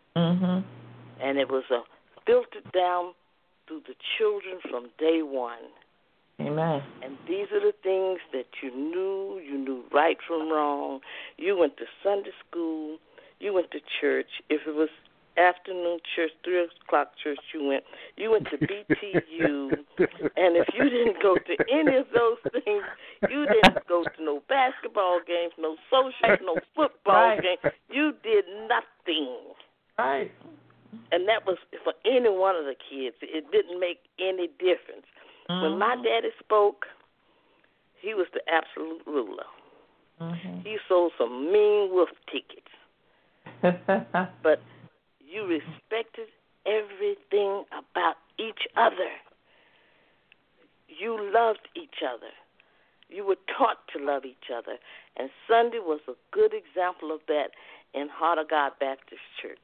And it was filtered down through the children from day one. Amen. And these are the things that you knew right from wrong. You went to Sunday school. You went to church. If it was afternoon church, 3 o'clock church, you went to BTU. And if you didn't go to any of those things, you didn't go to no basketball games, no social, no football game. You did nothing. Right. And that was for any one of the kids. It didn't make any difference. When my daddy spoke, he was the absolute ruler. Mm-hmm. He sold some mean wolf tickets. But you respected everything about each other. You loved each other. You were taught to love each other. And Sunday was a good example of that in Heart of God Baptist Church.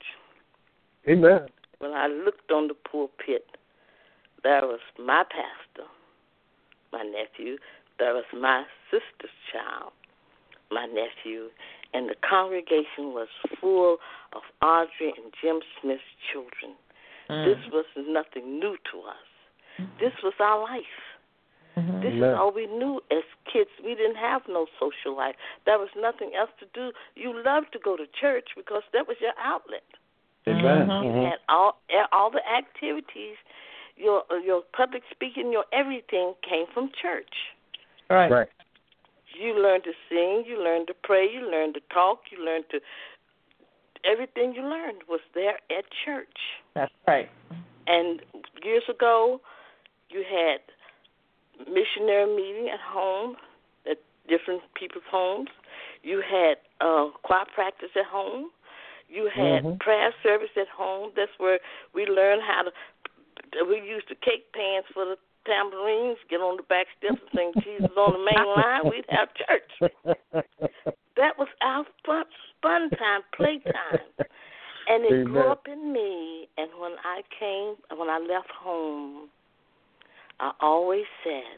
Amen. When I looked on the pulpit, there was my pastor, my nephew, there was my sister's child, my nephew, and the congregation was full of Audrey and Jim Smith's children. This was nothing new to us. This was our life. This is all we knew as kids. We didn't have no social life. There was nothing else to do. You loved to go to church because that was your outlet. Amen. You had all the activities, your public speaking, your everything came from church. Right. You learned to sing, you learned to pray, you learned to talk, you learned to everything you learned was there at church. That's right. And years ago, you had missionary meeting at home, at different people's homes. You had choir practice at home. You had prayer service at home. That's where we learned how to. We used the cake pans for the tambourines, get on the back steps and sing Jesus on the main line. We'd have church. That was our fun time, playtime. And it grew up in me. And when I left home, I always said,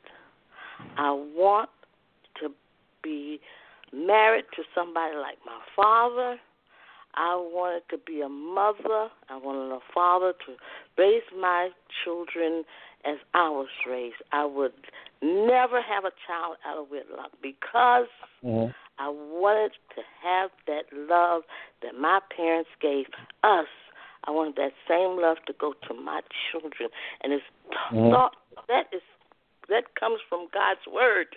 I want to be married to somebody like my father. I wanted to be a mother. I wanted a father to raise my children as I was raised. I would never have a child out of wedlock because I wanted to have that love that my parents gave us. I wanted that same love to go to my children. And it's thought that comes from God's word.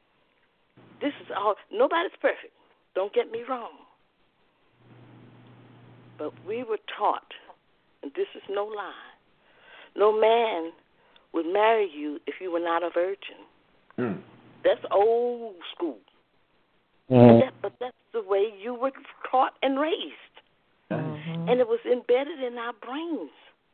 This is all. Nobody's perfect. Don't get me wrong. But we were taught, and this is no lie, no man would marry you if you were not a virgin. That's old school. But that's the way you were taught and raised. And it was embedded in our brains.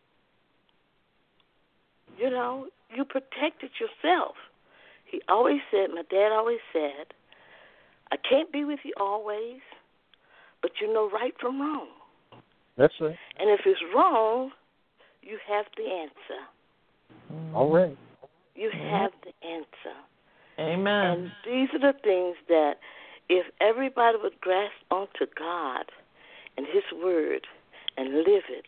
You know, you protected yourself. He always said, my dad always said, I can't be with you always, but you know right from wrong. That's right. And if it's wrong, you have the answer. All right. You have the answer. Amen. And these are the things that if everybody would grasp onto God and His Word and live it,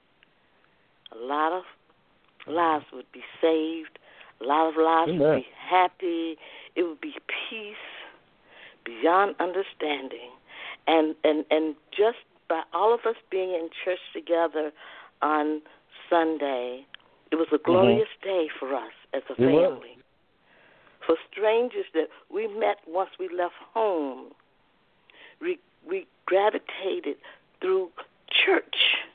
a lot of lives would be saved. A lot of lives would be happy. It would be peace beyond understanding. And just by all of us being in church together on Sunday, it was a glorious day for us as a family. For strangers that we met once we left home, we gravitated through church.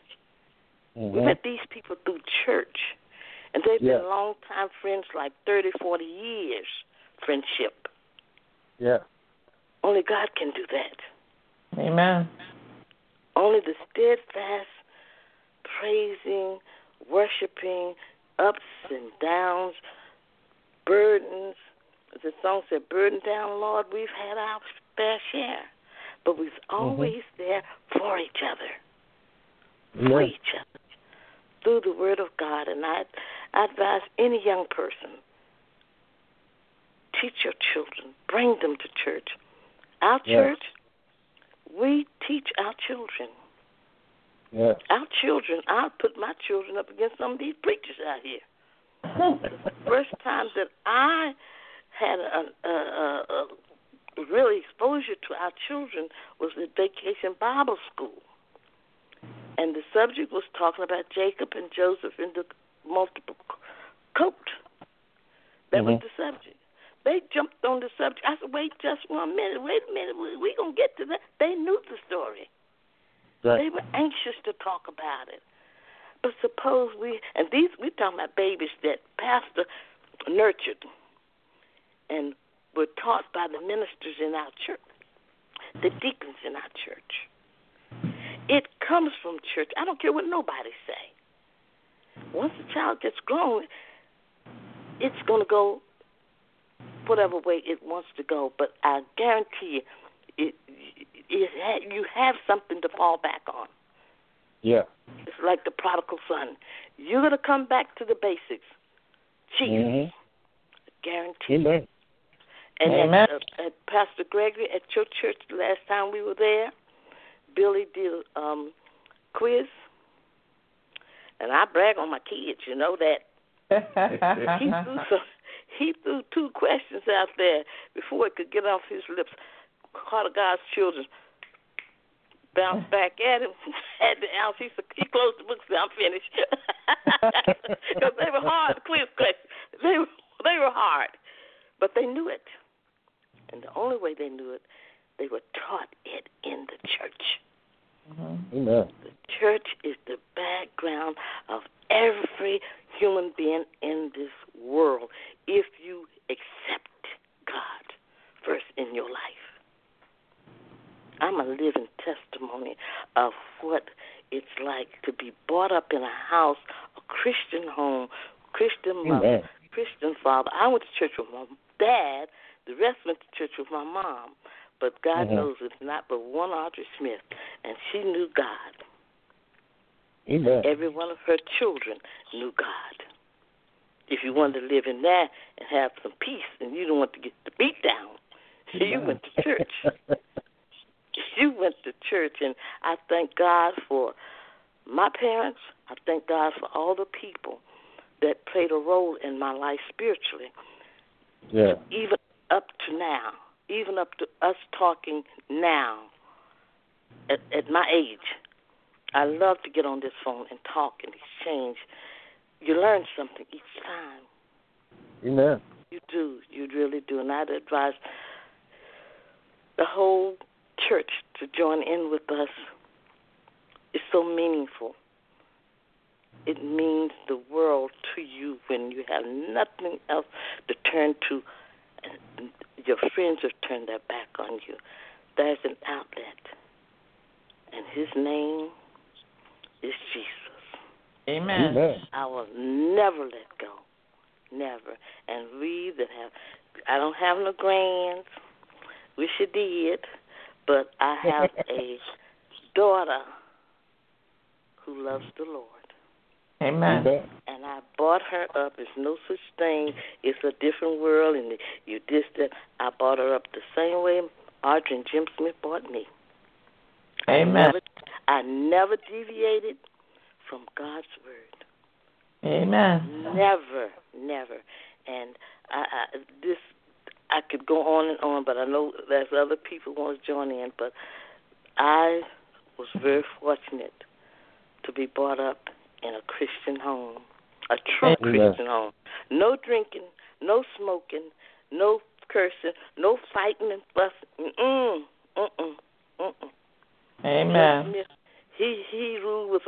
We met these people through church. And they've been long-time friends, like 30, 40 years friendship. Yeah. Only God can do that. Amen. Only the steadfast, praising, worshiping, ups and downs, burdens. The song said, burden down, Lord, we've had our fair share. But we're always there for each other. For each other. Through the Word of God. And I advise any young person, teach your children. Bring them to church. Our church, we teach our children. Our children, I'll put my children up against some of these preachers out here. The first time that I had a really exposure to our children was at Vacation Bible School. And the subject was talking about Jacob and Joseph in the multiple coat. That was the subject. They jumped on the subject. I said, wait just 1 minute. Wait a minute. We're going to get to that. They knew the story. Right. They were anxious to talk about it. But suppose we're talking about babies that pastor nurtured and were taught by the ministers in our church. the deacons in our church. It comes from church. I don't care what nobody say. Once the child gets grown, it's going to go whatever way it wants to go. But I guarantee you, you have something to fall back on. Yeah. It's like the prodigal son. You're going to come back to the basics. Jesus. Guarantee. Amen. And Amen. At Pastor Gregory, at your church, the last time we were there, Billy did quiz. And I brag on my kids, you know that. He threw 2 questions out there before it could get off his lips. Caught God's children. Bounced back at him. Had the answer. He closed the book and said, I'm finished. Because they were hard quiz questions. They were hard. But they knew it. And the only way they knew it, they were taught it in the church. Amen. The church is the background of every human being in this world if you accept God first in your life. I'm a living testimony of what it's like to be brought up in a house, a Christian home, Christian mother, Christian father. I went to church with my dad. The rest went to church with my mom. But God knows it's not but one Audrey Smith, and she knew God. Amen. Every one of her children knew God. If you wanted to live in that and have some peace and you don't want to get the beat down, you went to church. You went to church, and I thank God for my parents. I thank God for all the people that played a role in my life spiritually. Yeah. Even up to now, even up to us talking now, at my age, I love to get on this phone and talk and exchange. You learn something each time. Amen. You do. You really do. And I'd advise the whole church to join in with us. It's so meaningful. It means the world to you when you have nothing else to turn to and your friends have turned their back on you. There's an outlet, and his name is Jesus. Amen. I will never let go. Never. And we that have, I don't have no grands. Wish I did. But I have a daughter who loves the Lord. Amen. And I brought her up. There's no such thing. It's a different world, and you this, that. I brought her up the same way Audrey and Jim Smith brought me. Amen. I never deviated from God's word. Amen. Never. And I could go on and on, but I know there's other people who want to join in. But I was very fortunate to be brought up in a Christian home, a true Christian home. No drinking, no smoking, no cursing, no fighting and fussing. Amen. He ruled with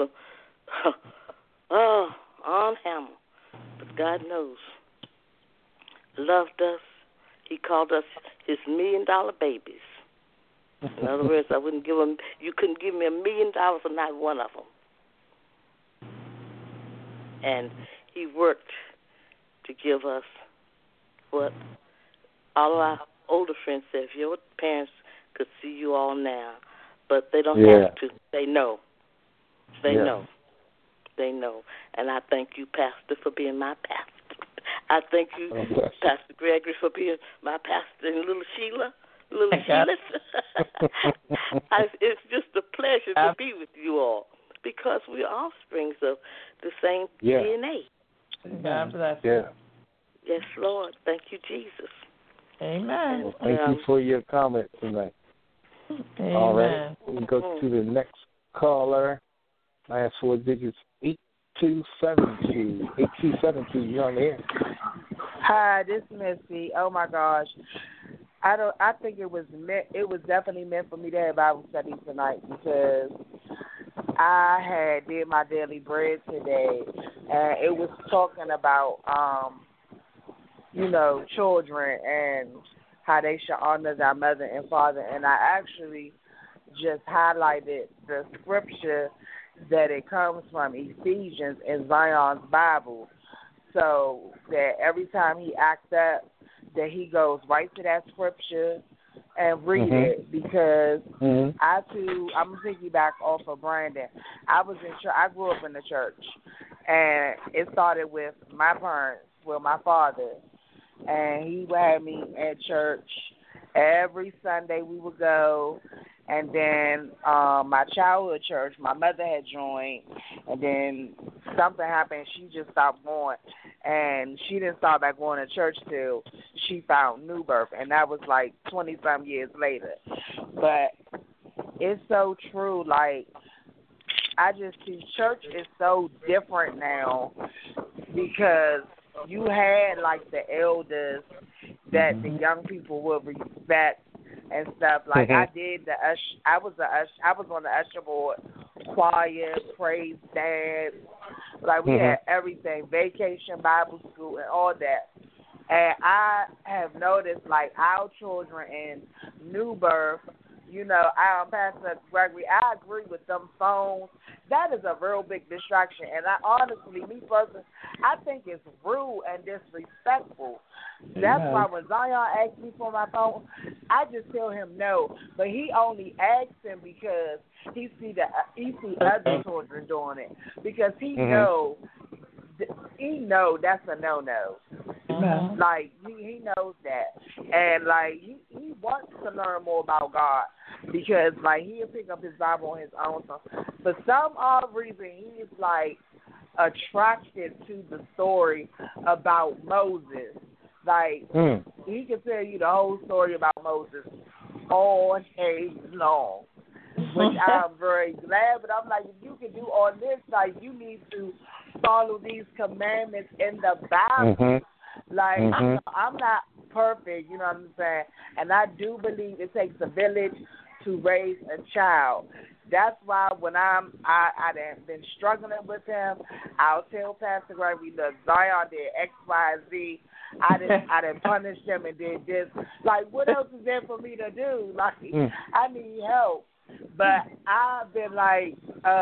a arm hammer, but God knows. Loved us. He called us his $1 million babies. In other words, I wouldn't give him. You couldn't give me $1 million for not one of them. And he worked to give us what all of our older friends said. If your parents could see you all now, but they don't have to. They know. They know. And I thank you, Pastor, for being my pastor. I thank you, Pastor Gregory, for being my pastor, and little Sheila. It's just a pleasure to be with you all because we're offsprings of the same DNA. God bless you. Yeah. Yes, Lord. Thank you, Jesus. Amen. Well, thank you for your comment tonight. Amen. All right. We can go to the next caller. Last 4 digits, 8272. 8272, you're on the air. Hi, this is Missy. Oh my gosh, I think it was definitely meant for me to have Bible study tonight because I did my daily bread today, and it was talking about children and how they should honor their mother and father. And I actually just highlighted the scripture that it comes from, Ephesians, in Zion's Bible, so that every time he acts up, that he goes right to that scripture and read it, because I'm going to piggyback off of Brandon. I was in church. I grew up in the church, and it started with my parents, with my father, and he would have me at church every Sunday. We would go, and then my childhood church, my mother had joined, and then something happened. She just stopped going, and she didn't start back going to church till she found New Birth, and that was like 20-some years later. But it's so true. Like, I just see church is so different now, because you had like the elders that the young people would respect and stuff. Like I did I was on the usher board, choir, praise dance. Like we had everything, vacation Bible school and all that. And I have noticed, like, our children in New Birth, you know, Pastor Gregory, I agree with them phones. That is a real big distraction. And I honestly, me personally, I think it's rude and disrespectful. That's why when Zion asks me for my phone, I just tell him no. But he only asks him because he see other children doing it. Because he know that's a no-no. Like, he knows that. And, like, he wants to learn more about God, because, like, he'll pick up his Bible on his own. So, for some odd reason, he's, like, attracted to the story about Moses. Like, he can tell you the whole story about Moses all day long, which I'm very glad. But I'm like, if you can do all this, like, you need to follow these commandments in the Bible. Like, you know, I'm not perfect, you know what I'm saying? And I do believe it takes a village to raise a child. That's why when I've been struggling with him, I'll tell Pastor Gregory, look, Zion did X, Y, Z. I didn't punish him and did this. Like, what else is there for me to do? Like, I need help. But I've been like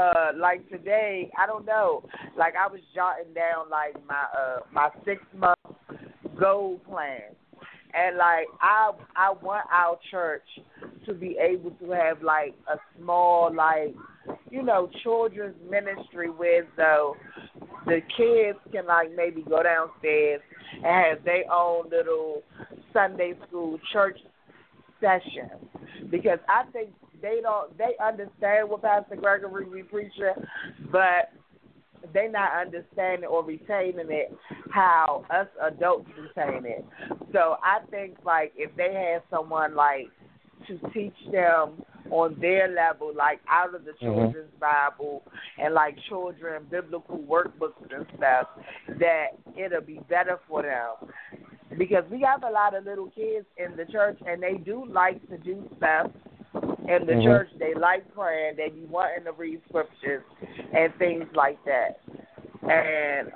today, I don't know. Like, I was jotting down like my 6-month goal plan, and like I want our church to be able to have like a small, like, you know, children's ministry where though the kids can like maybe go downstairs and have their own little Sunday school church session, because I think they understand what Pastor Gregory be preaching, but they not understanding or retaining it how us adults retain it. So I think, like, if they had someone, like, to teach them on their level, like, out of the children's Bible and, like, children biblical workbooks and stuff, that it'll be better for them. Because we have a lot of little kids in the church, and they do like to do stuff in the church. They like praying. They be wanting to read scriptures and things like that. And,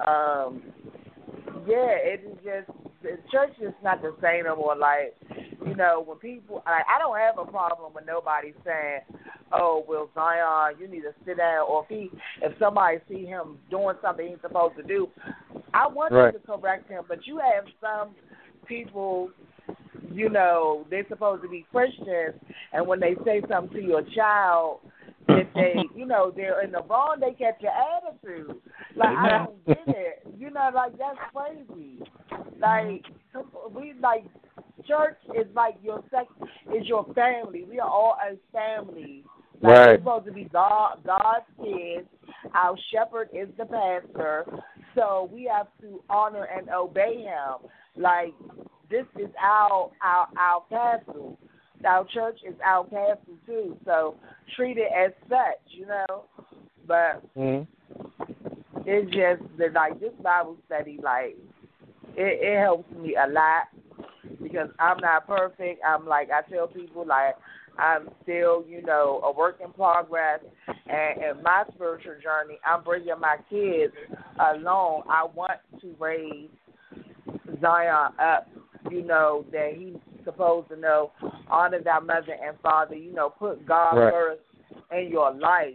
it is just, the church is not the same no more. Like, you know, when people, I don't have a problem with nobody saying, oh, well, Zion, you need to sit down. Or if somebody see him doing something he's supposed to do, I want them to correct him. But you have some people, you know, they're supposed to be Christians, and when they say something to your child, if they, you know, they're in the wrong, they catch your attitude. Like, I don't get it. You know, like, that's crazy. Like, church is like is your family. We are all a family. Like, we're supposed to be God's kids. Our shepherd is the pastor, so we have to honor and obey him. Like, this is our castle. Our church is our castle too, so treat it as such, you know. But it's just that, like, this Bible study, like, it helps me a lot, because I'm not perfect. I'm like, I tell people, like, I'm still, you know, a work in progress, and in my spiritual journey, I'm bringing my kids along. I want to raise Zion up, you know, that he's supposed to know, honor thy mother and father, put God first in your life,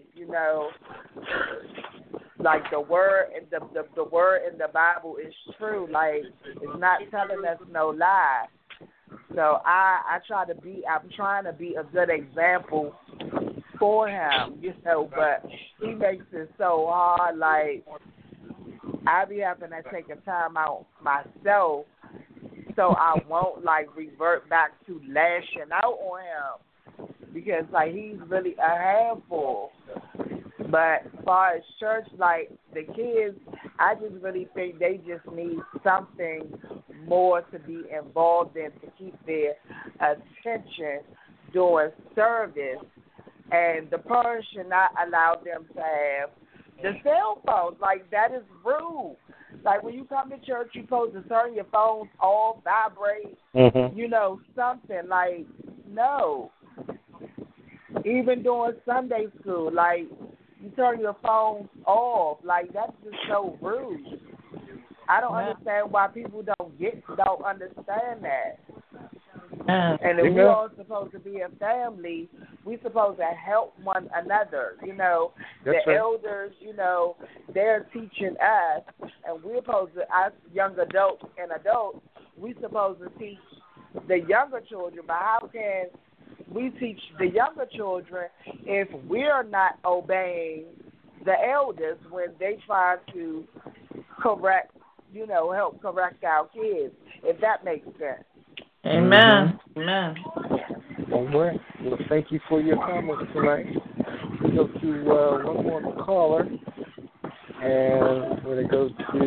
like the word the word in the Bible is true. Like, it's not telling us no lie. So I'm trying to be a good example for him, but he makes it so hard. Like, I be having to take a time out myself so I won't, revert back to lashing out on him, because, he's really a handful. But as far as church, the kids, I just really think they just need something more to be involved in to keep their attention during service. And the parents should not allow them to have the cell phones. That is rude. When you come to church, you're supposed to turn your phones off, vibrate, something. No. Even during Sunday school, you turn your phones off. That's just so rude. I don't understand why people don't understand that. And if we're all supposed to be a family, we're supposed to help one another. The elders, they're teaching us, and we're supposed to, us young adults and adults, we're supposed to teach the younger children. But how can we teach the younger children if we're not obeying the elders when they try to correct, help correct our kids, if that makes sense? Amen. Amen. All right. Well, thank you for your comments tonight. We'll go to one more caller, and we're going to go to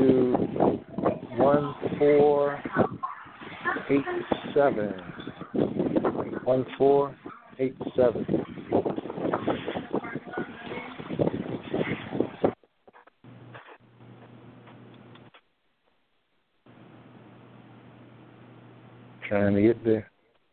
1487. 1487. Trying to get there.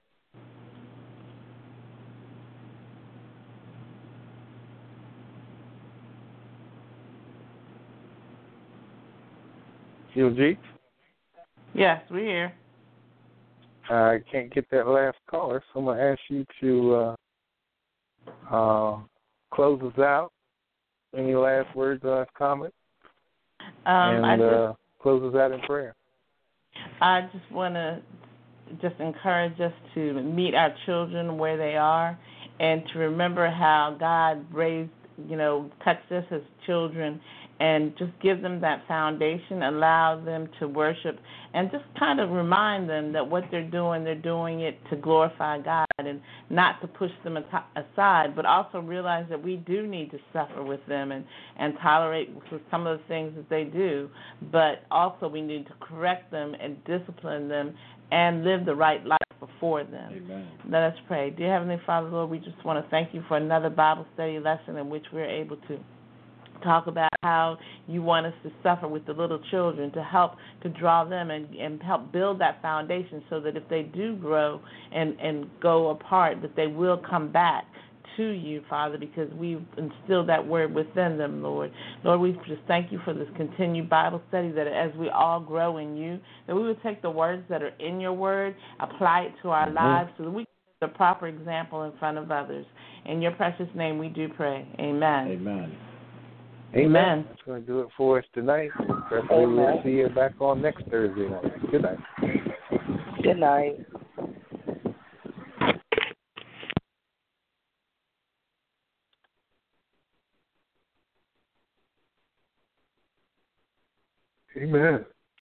CLG? Yes, we're here. I can't get that last caller, so I'm going to ask you to close us out. Any last words, last comments? Close us out in prayer. I just want to encourage us to meet our children where they are, and to remember how God raised, touched us as children, and just give them that foundation, allow them to worship, and just kind of remind them that what they're doing it to glorify God and not to push them aside, but also realize that we do need to suffer with them and tolerate some of the things that they do, but also we need to correct them and discipline them and live the right life before them. Amen. Let us pray. Dear Heavenly Father, Lord, we just want to thank you for another Bible study lesson in which we're able to talk about how you want us to suffer with the little children, to help to draw them and help build that foundation so that if they do grow and go apart, that they will come back to you, Father, because we've instilled that word within them, Lord. Lord, we just thank you for this continued Bible study, that as we all grow in you, that we would take the words that are in your word, apply it to our lives so that we can be the proper example in front of others. In your precious name we do pray. Amen. Amen. Amen. That's going to do it for us tonight. Hopefully we'll see you back on next Thursday night. Good night. Good night. Amen.